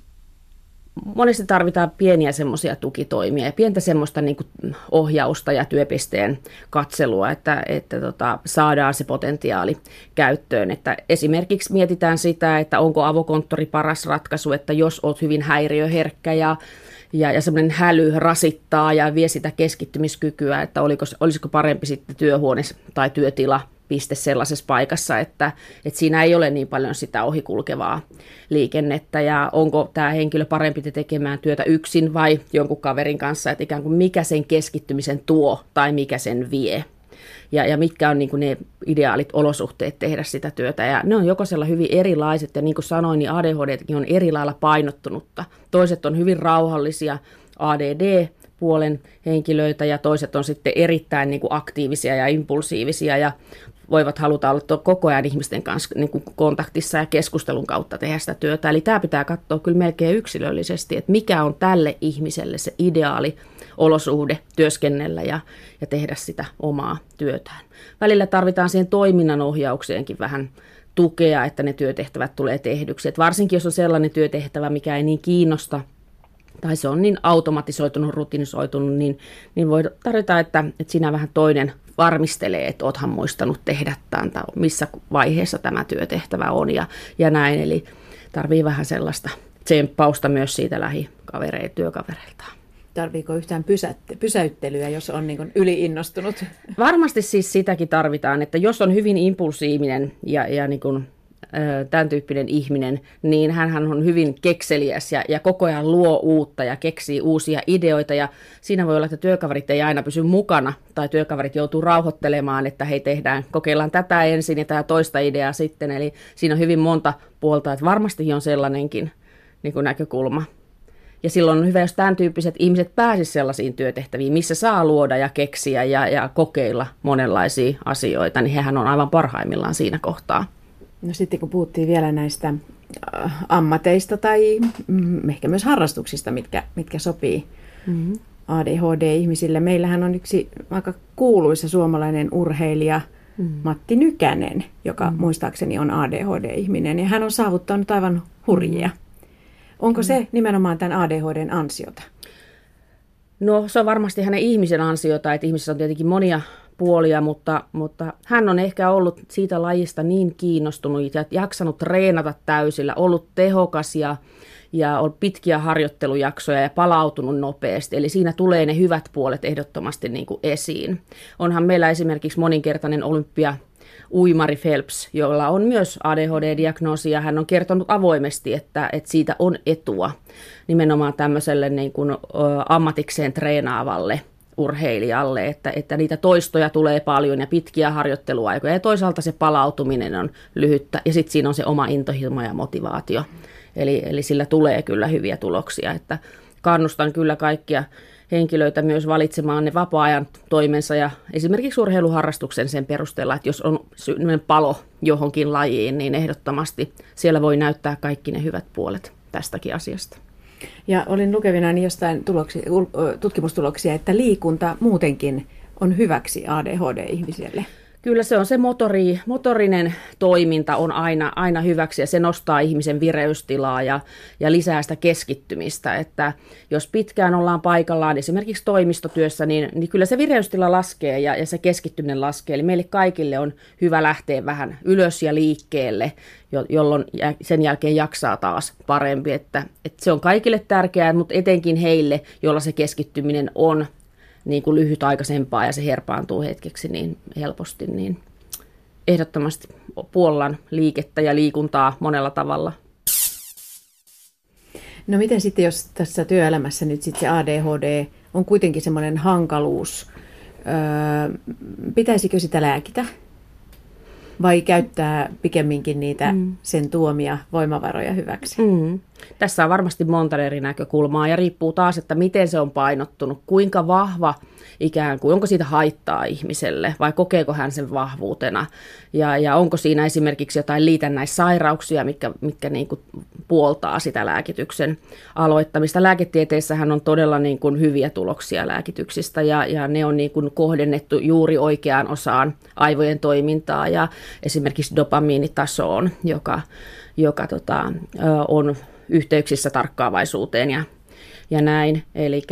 Monesti tarvitaan pieniä semmoisia tukitoimia ja pientä semmoista niin kuin ohjausta ja työpisteen katselua, että, että tota, saadaan se potentiaali käyttöön. Että esimerkiksi mietitään sitä, että onko avokonttori paras ratkaisu, että jos olet hyvin häiriöherkkä ja, ja, ja semmoinen häly rasittaa ja vie sitä keskittymiskykyä, että oliko, olisiko parempi sitten työhuone tai työtila piste sellaisessa paikassa, että, että siinä ei ole niin paljon sitä ohikulkevaa liikennettä ja onko tämä henkilö parempi tekemään työtä yksin vai jonkun kaverin kanssa, että ikään kuin mikä sen keskittymisen tuo tai mikä sen vie ja, ja mitkä on niin kuin ne ideaalit olosuhteet tehdä sitä työtä ja ne on jokaisella hyvin erilaiset ja niin kuin sanoin, niin A D H D:kin on eri lailla painottunutta. Toiset on hyvin rauhallisia A D D puolen henkilöitä ja toiset on sitten erittäin niin kuin aktiivisia ja impulsiivisia ja voivat haluta olla koko ajan ihmisten kanssa niin kuin kontaktissa ja keskustelun kautta tehdä sitä työtä. Eli tämä pitää katsoa kyllä melkein yksilöllisesti, että mikä on tälle ihmiselle se ideaali olosuhde työskennellä ja, ja tehdä sitä omaa työtään. Välillä tarvitaan siihen toiminnan ohjaukseenkin vähän tukea, että ne työtehtävät tulee tehdyksi. Et varsinkin jos on sellainen työtehtävä, mikä ei niin kiinnosta, tai se on niin automatisoitunut, rutinisoitunut, niin, niin voi tarvita, että, että siinä vähän toinen varmistelee, että oothan muistanut tehdä tämän, tai missä vaiheessa tämä työtehtävä on ja, ja näin. Eli tarvii vähän sellaista tsemppausta myös siitä lähikavereilta, työkavereiltaan. Tarviiko yhtään pysäytte- pysäyttelyä, jos on niin kuin yliinnostunut? Varmasti siis sitäkin tarvitaan, että jos on hyvin impulsiivinen ja, ja niin kuin tämän tyyppinen ihminen, niin hän on hyvin kekseliäs ja, ja koko ajan luo uutta ja keksii uusia ideoita ja siinä voi olla, että työkaverit ei aina pysy mukana tai työkaverit joutuu rauhoittelemaan, että hei tehdään, kokeillaan tätä ensin ja tämä toista ideaa sitten, eli siinä on hyvin monta puolta, että varmasti on sellainenkin niin kuin näkökulma. Ja silloin on hyvä, jos tämän tyyppiset ihmiset pääsisivät sellaisiin työtehtäviin, missä saa luoda ja keksiä ja, ja kokeilla monenlaisia asioita, niin hehän on aivan parhaimmillaan siinä kohtaa. No sitten kun puhuttiin vielä näistä ammateista tai ehkä myös harrastuksista, mitkä, mitkä sopii mm-hmm. A D H D-ihmisille. Meillähän on yksi aika kuuluisa suomalainen urheilija mm-hmm. Matti Nykänen, joka mm-hmm. muistaakseni on A D H D-ihminen ja hän on saavuttanut aivan hurjia. Onko mm-hmm. se nimenomaan tämän A D H D:n ansiota? No se on varmasti hänen ihmisen ansiota, että ihmisissä on tietenkin monia puolia, mutta, mutta hän on ehkä ollut siitä lajista niin kiinnostunut ja jaksanut treenata täysillä, ollut tehokas ja, ja on pitkiä harjoittelujaksoja ja palautunut nopeasti. Eli siinä tulee ne hyvät puolet ehdottomasti niin kuin esiin. Onhan meillä esimerkiksi moninkertainen olympia uimari Phelps, jolla on myös A D H D-diagnoosi ja hän on kertonut avoimesti, että, että siitä on etua nimenomaan tämmöiselle niin kuin, ä, ammatikseen treenaavalle urheilijalle, että, että niitä toistoja tulee paljon ja pitkiä harjoitteluaikoja ja toisaalta se palautuminen on lyhyttä ja sitten siinä on se oma intohimo ja motivaatio. Eli, eli sillä tulee kyllä hyviä tuloksia, että kannustan kyllä kaikkia henkilöitä myös valitsemaan ne vapaa-ajan toimensa ja esimerkiksi urheiluharrastuksen sen perusteella, että jos on palo johonkin lajiin, niin ehdottomasti siellä voi näyttää kaikki ne hyvät puolet tästäkin asiasta. Ja olin lukevinani jostain tuloksia, tutkimustuloksia, että liikunta muutenkin on hyväksi A D H D-ihmiselle. Kyllä se on se motori, motorinen toiminta on aina, aina hyväksi ja se nostaa ihmisen vireystilaa ja, ja lisää sitä keskittymistä. Että jos pitkään ollaan paikallaan esimerkiksi toimistotyössä, niin, niin kyllä se vireystila laskee ja, ja se keskittyminen laskee. Eli meille kaikille on hyvä lähteä vähän ylös ja liikkeelle, jo, jolloin sen jälkeen jaksaa taas parempi. Että, että se on kaikille tärkeää, mutta etenkin heille, jolla se keskittyminen on niin kuin lyhytaikaisempaa ja se herpaantuu hetkeksi niin helposti, niin ehdottomasti puollan liikettä ja liikuntaa monella tavalla. No miten sitten, jos tässä työelämässä nyt sitten se A D H D on kuitenkin semmoinen hankaluus, öö, pitäisikö sitä lääkitä vai käyttää pikemminkin niitä mm. sen tuomia voimavaroja hyväksi? Mm. Tässä on varmasti monta eri näkökulmaa ja riippuu taas, että miten se on painottunut, kuinka vahva ikään kuin, onko siitä haittaa ihmiselle vai kokeeko hän sen vahvuutena ja, ja onko siinä esimerkiksi jotain liitännäissairauksia, mitkä, mitkä niin kuin puoltaa sitä lääkityksen aloittamista. Lääketieteessähän on todella niin kuin hyviä tuloksia lääkityksistä ja, ja ne on niin kuin kohdennettu juuri oikeaan osaan aivojen toimintaa ja esimerkiksi dopamiinitasoon, joka, joka tota, on yhteyksissä tarkkaavaisuuteen ja, ja näin. Eli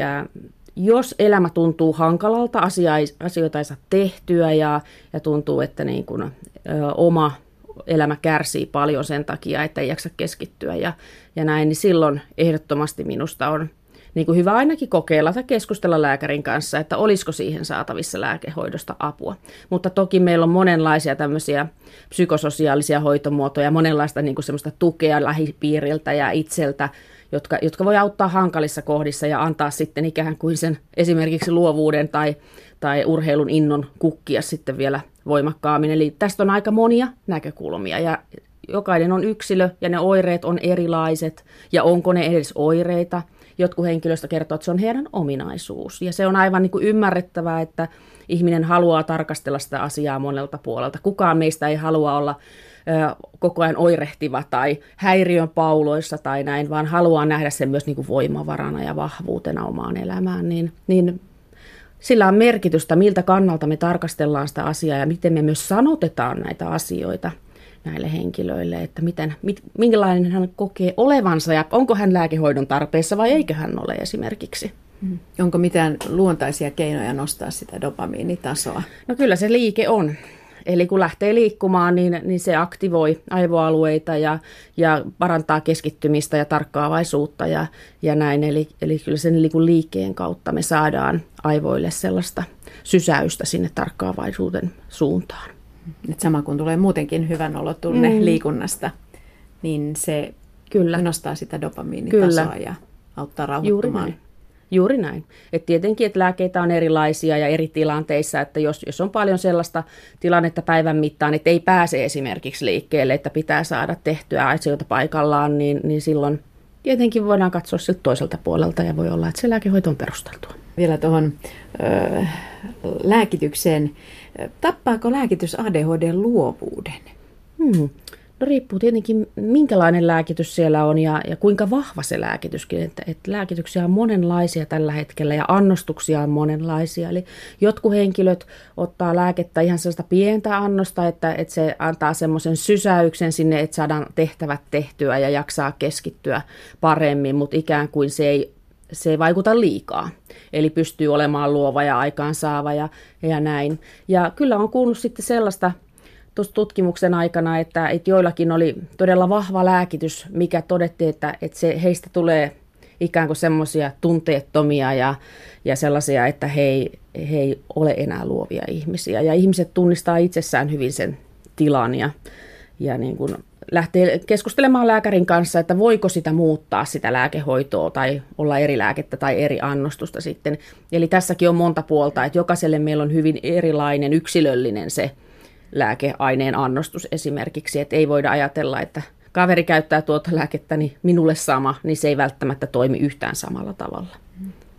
jos elämä tuntuu hankalalta, asia ei, asioita ei saa tehtyä ja, ja tuntuu, että niin kuin, ö, oma elämä kärsii paljon sen takia, että ei jaksa keskittyä ja, ja näin, niin silloin ehdottomasti minusta on niin kuin hyvä ainakin kokeilla tai keskustella lääkärin kanssa, että olisiko siihen saatavissa lääkehoidosta apua. Mutta toki meillä on monenlaisia tämmöisiä psykososiaalisia hoitomuotoja, monenlaista niin kuin semmoista tukea lähipiiriltä ja itseltä, jotka, jotka voi auttaa hankalissa kohdissa ja antaa sitten ikään kuin sen esimerkiksi luovuuden tai, tai urheilun innon kukkia sitten vielä voimakkaammin. Eli tästä on aika monia näkökulmia ja jokainen on yksilö ja ne oireet on erilaiset ja onko ne edes oireita. Jotkut henkilöistä kertoo, että se on heidän ominaisuus ja se on aivan niin kuin ymmärrettävää, että ihminen haluaa tarkastella sitä asiaa monelta puolelta. Kukaan meistä ei halua olla ö, koko ajan oirehtiva tai häiriön pauloissa tai näin, vaan haluaa nähdä sen myös niin kuin voimavarana ja vahvuutena omaan elämään. Niin, niin sillä on merkitystä, miltä kannalta me tarkastellaan sitä asiaa ja miten me myös sanotetaan näitä asioita näille henkilöille, että miten, mit, minkälainen hän kokee olevansa ja onko hän lääkehoidon tarpeessa vai eikö hän ole esimerkiksi. Mm. Onko mitään luontaisia keinoja nostaa sitä dopamiinitasoa? No kyllä se liike on. Eli kun lähtee liikkumaan, niin, niin se aktivoi aivoalueita ja, ja parantaa keskittymistä ja tarkkaavaisuutta ja, ja näin. Eli, eli kyllä sen liikkeen kautta me saadaan aivoille sellaista sysäystä sinne tarkkaavaisuuden suuntaan. Et sama kun tulee muutenkin hyvän olotunne mm. liikunnasta, niin se Kyllä. nostaa sitä dopamiinitasoa Kyllä. ja auttaa rauhoittumaan. Juuri näin. Juuri näin. Et tietenkin, että lääkkeitä on erilaisia ja eri tilanteissa, että jos, jos on paljon sellaista tilannetta päivän mittaan, että ei pääse esimerkiksi liikkeelle, että pitää saada tehtyä asioita paikallaan, niin, niin silloin tietenkin voidaan katsoa siltä toiselta puolelta ja voi olla, että se lääkehoito on perusteltua. Vielä tuohon ö, lääkitykseen. Tappaako lääkitys A D H D:n luovuuden? Hmm. No riippuu tietenkin, minkälainen lääkitys siellä on ja, ja kuinka vahva se lääkityskin. Että, että lääkityksiä on monenlaisia tällä hetkellä ja annostuksia on monenlaisia. Eli jotkut henkilöt ottaa lääkettä ihan sellaista pientä annosta, että, että se antaa semmoisen sysäyksen sinne, että saadaan tehtävät tehtyä ja jaksaa keskittyä paremmin, mutta ikään kuin se ei se ei vaikuta liikaa. Eli pystyy olemaan luova ja aikaansaava ja, ja näin. Ja kyllä on kuullut sitten sellaista tuossa tutkimuksen aikana, että, että joillakin oli todella vahva lääkitys, mikä todettiin, että, että se, heistä tulee ikään kuin semmoisia tunteettomia ja, ja sellaisia, että he ei, he ei ole enää luovia ihmisiä. Ja ihmiset tunnistaa itsessään hyvin sen tilan ja, ja niin kuin lähtee keskustelemaan lääkärin kanssa, että voiko sitä muuttaa sitä lääkehoitoa tai olla eri lääkettä tai eri annostusta sitten. Eli tässäkin on monta puolta, että jokaiselle meillä on hyvin erilainen, yksilöllinen se lääkeaineen annostus esimerkiksi, että ei voida ajatella, että kaveri käyttää tuota lääkettä, niin minulle sama, niin se ei välttämättä toimi yhtään samalla tavalla.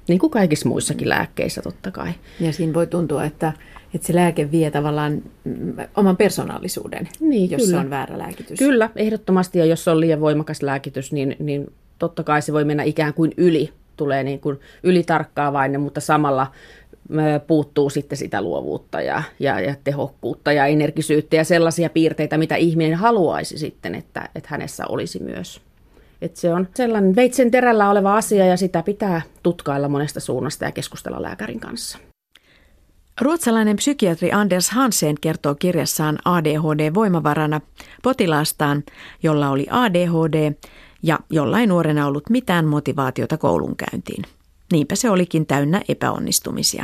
Niin kuin kaikissa muissakin lääkkeissä totta kai. Ja siinä voi tuntua, että, että se lääke vie tavallaan oman persoonallisuuden, niin, jos kyllä. se on väärä lääkitys. Kyllä, ehdottomasti. Ja jos on liian voimakas lääkitys, niin, niin totta kai se voi mennä ikään kuin yli. Tulee niin kuin ylitarkkaavainen, mutta samalla puuttuu sitten sitä luovuutta ja, ja, ja tehokkuutta ja energisyyttä ja sellaisia piirteitä, mitä ihminen haluaisi sitten, että, että hänessä olisi myös. Että se on sellainen veitsen terällä oleva asia ja sitä pitää tutkailla monesta suunnasta ja keskustella lääkärin kanssa. Ruotsalainen psykiatri Anders Hansen kertoo kirjassaan A D H D-voimavarana potilaastaan, jolla oli A D H D ja jolla ei nuorena ollut mitään motivaatiota koulunkäyntiin. Niinpä se olikin täynnä epäonnistumisia.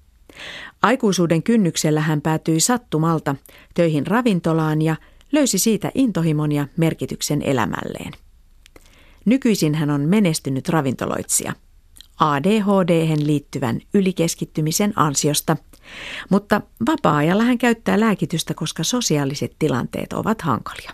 Aikuisuuden kynnyksellä hän päätyi sattumalta töihin ravintolaan ja löysi siitä intohimon ja merkityksen elämälleen. Nykyisin hän on menestynyt ravintoloitsija A D H D:hen liittyvän ylikeskittymisen ansiosta, mutta vapaa-ajalla hän käyttää lääkitystä, koska sosiaaliset tilanteet ovat hankalia.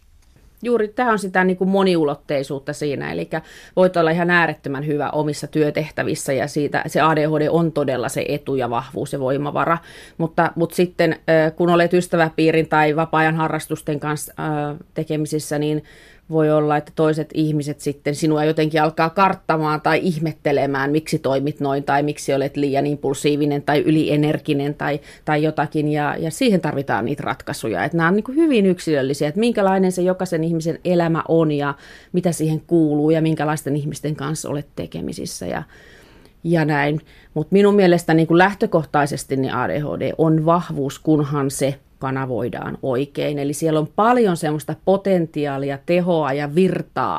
Juuri tämä on sitä niin kuin moniulotteisuutta siinä, eli voit olla ihan äärettömän hyvä omissa työtehtävissä ja siitä se A D H D on todella se etu ja vahvuus ja voimavara, mutta, mutta sitten kun olet ystäväpiirin tai vapaa-ajan harrastusten kanssa tekemisissä, niin voi olla, että toiset ihmiset sitten sinua jotenkin alkaa karttamaan tai ihmettelemään, miksi toimit noin tai miksi olet liian impulsiivinen tai ylienerginen tai, tai jotakin. Ja, ja siihen tarvitaan niitä ratkaisuja. Että nämä on niin kuin hyvin yksilöllisiä, että minkälainen se jokaisen ihmisen elämä on ja mitä siihen kuuluu ja minkälaisten ihmisten kanssa olet tekemisissä ja, ja näin. Mutta minun mielestä niin kuin lähtökohtaisesti niin A D H D on vahvuus, kunhan se kanavoidaan oikein. Eli siellä on paljon semmoista potentiaalia, tehoa ja virtaa,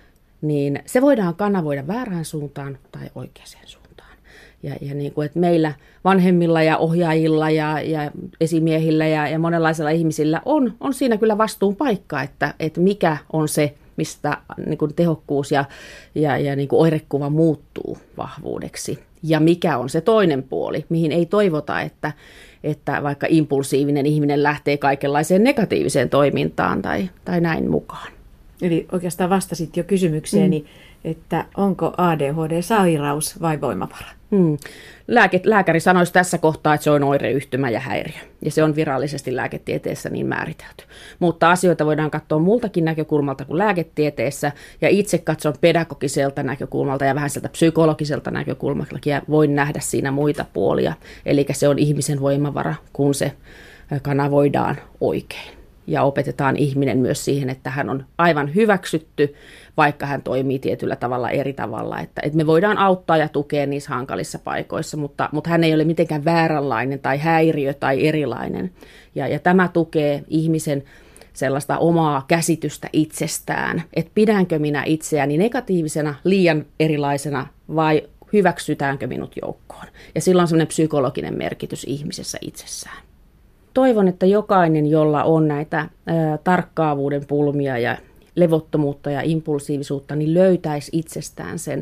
niin se voidaan kanavoida väärään suuntaan tai oikeaan suuntaan. Ja, ja niin kuin, että meillä vanhemmilla ja ohjaajilla ja, ja esimiehillä ja, ja monenlaisilla ihmisillä on, on siinä kyllä vastuun paikka, että, että mikä on se, mistä niin kuin tehokkuus ja, ja, ja niin kuin oirekuva muuttuu vahvuudeksi. Ja mikä on se toinen puoli, mihin ei toivota, että että vaikka impulsiivinen ihminen lähtee kaikenlaiseen negatiiviseen toimintaan tai, tai näin mukaan. Eli oikeastaan vastasit jo kysymykseeni, mm. että onko A D H D sairaus vai voimavara? Hmm. Lääke, lääkäri sanoisi tässä kohtaa, että se on oireyhtymä ja häiriö. Ja se on virallisesti lääketieteessä niin määritelty. Mutta asioita voidaan katsoa muultakin näkökulmalta kuin lääketieteessä. Ja itse katson pedagogiselta näkökulmalta ja vähän sieltä psykologiselta näkökulmalta. Ja voin nähdä siinä muita puolia. Eli se on ihmisen voimavara, kun se kanavoidaan oikein. Ja opetetaan ihminen myös siihen, että hän on aivan hyväksytty, vaikka hän toimii tietyllä tavalla eri tavalla. Että, että me voidaan auttaa ja tukea niissä hankalissa paikoissa, mutta, mutta hän ei ole mitenkään vääränlainen tai häiriö tai erilainen. Ja, ja tämä tukee ihmisen sellaista omaa käsitystä itsestään, että pidänkö minä itseäni negatiivisena, liian erilaisena vai hyväksytäänkö minut joukkoon. Ja sillä on sellainen psykologinen merkitys ihmisessä itsessään. Toivon, että jokainen, jolla on näitä ää, tarkkaavuuden pulmia ja levottomuutta ja impulsiivisuutta, niin löytäisi itsestään sen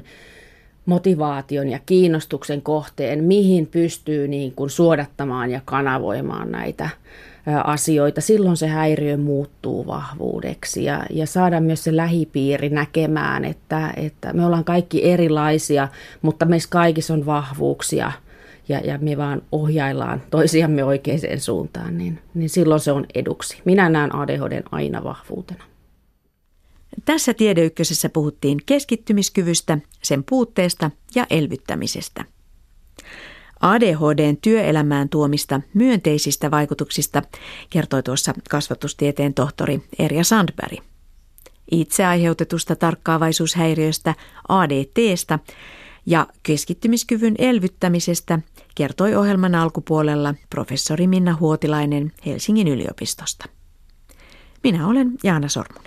motivaation ja kiinnostuksen kohteen, mihin pystyy niin kuin suodattamaan ja kanavoimaan näitä ää, asioita. Silloin se häiriö muuttuu vahvuudeksi ja, ja saada myös se lähipiiri näkemään, että, että me ollaan kaikki erilaisia, mutta meissä kaikissa on vahvuuksia. Ja, ja me vaan ohjaillaan toisiamme oikeaan suuntaan, niin, niin silloin se on eduksi. Minä näen A D H D:n aina vahvuutena. Tässä Tiedeykkösessä puhuttiin keskittymiskyvystä, sen puutteesta ja elvyttämisestä. A D H D:n työelämään tuomista myönteisistä vaikutuksista kertoi tuossa kasvatustieteen tohtori Erja Sandberg. Itse aiheutetusta tarkkaavaisuushäiriöstä A D T:stä ja keskittymiskyvyn elvyttämisestä kertoi ohjelman alkupuolella professori Minna Huotilainen Helsingin yliopistosta. Minä olen Jaana Sormunen.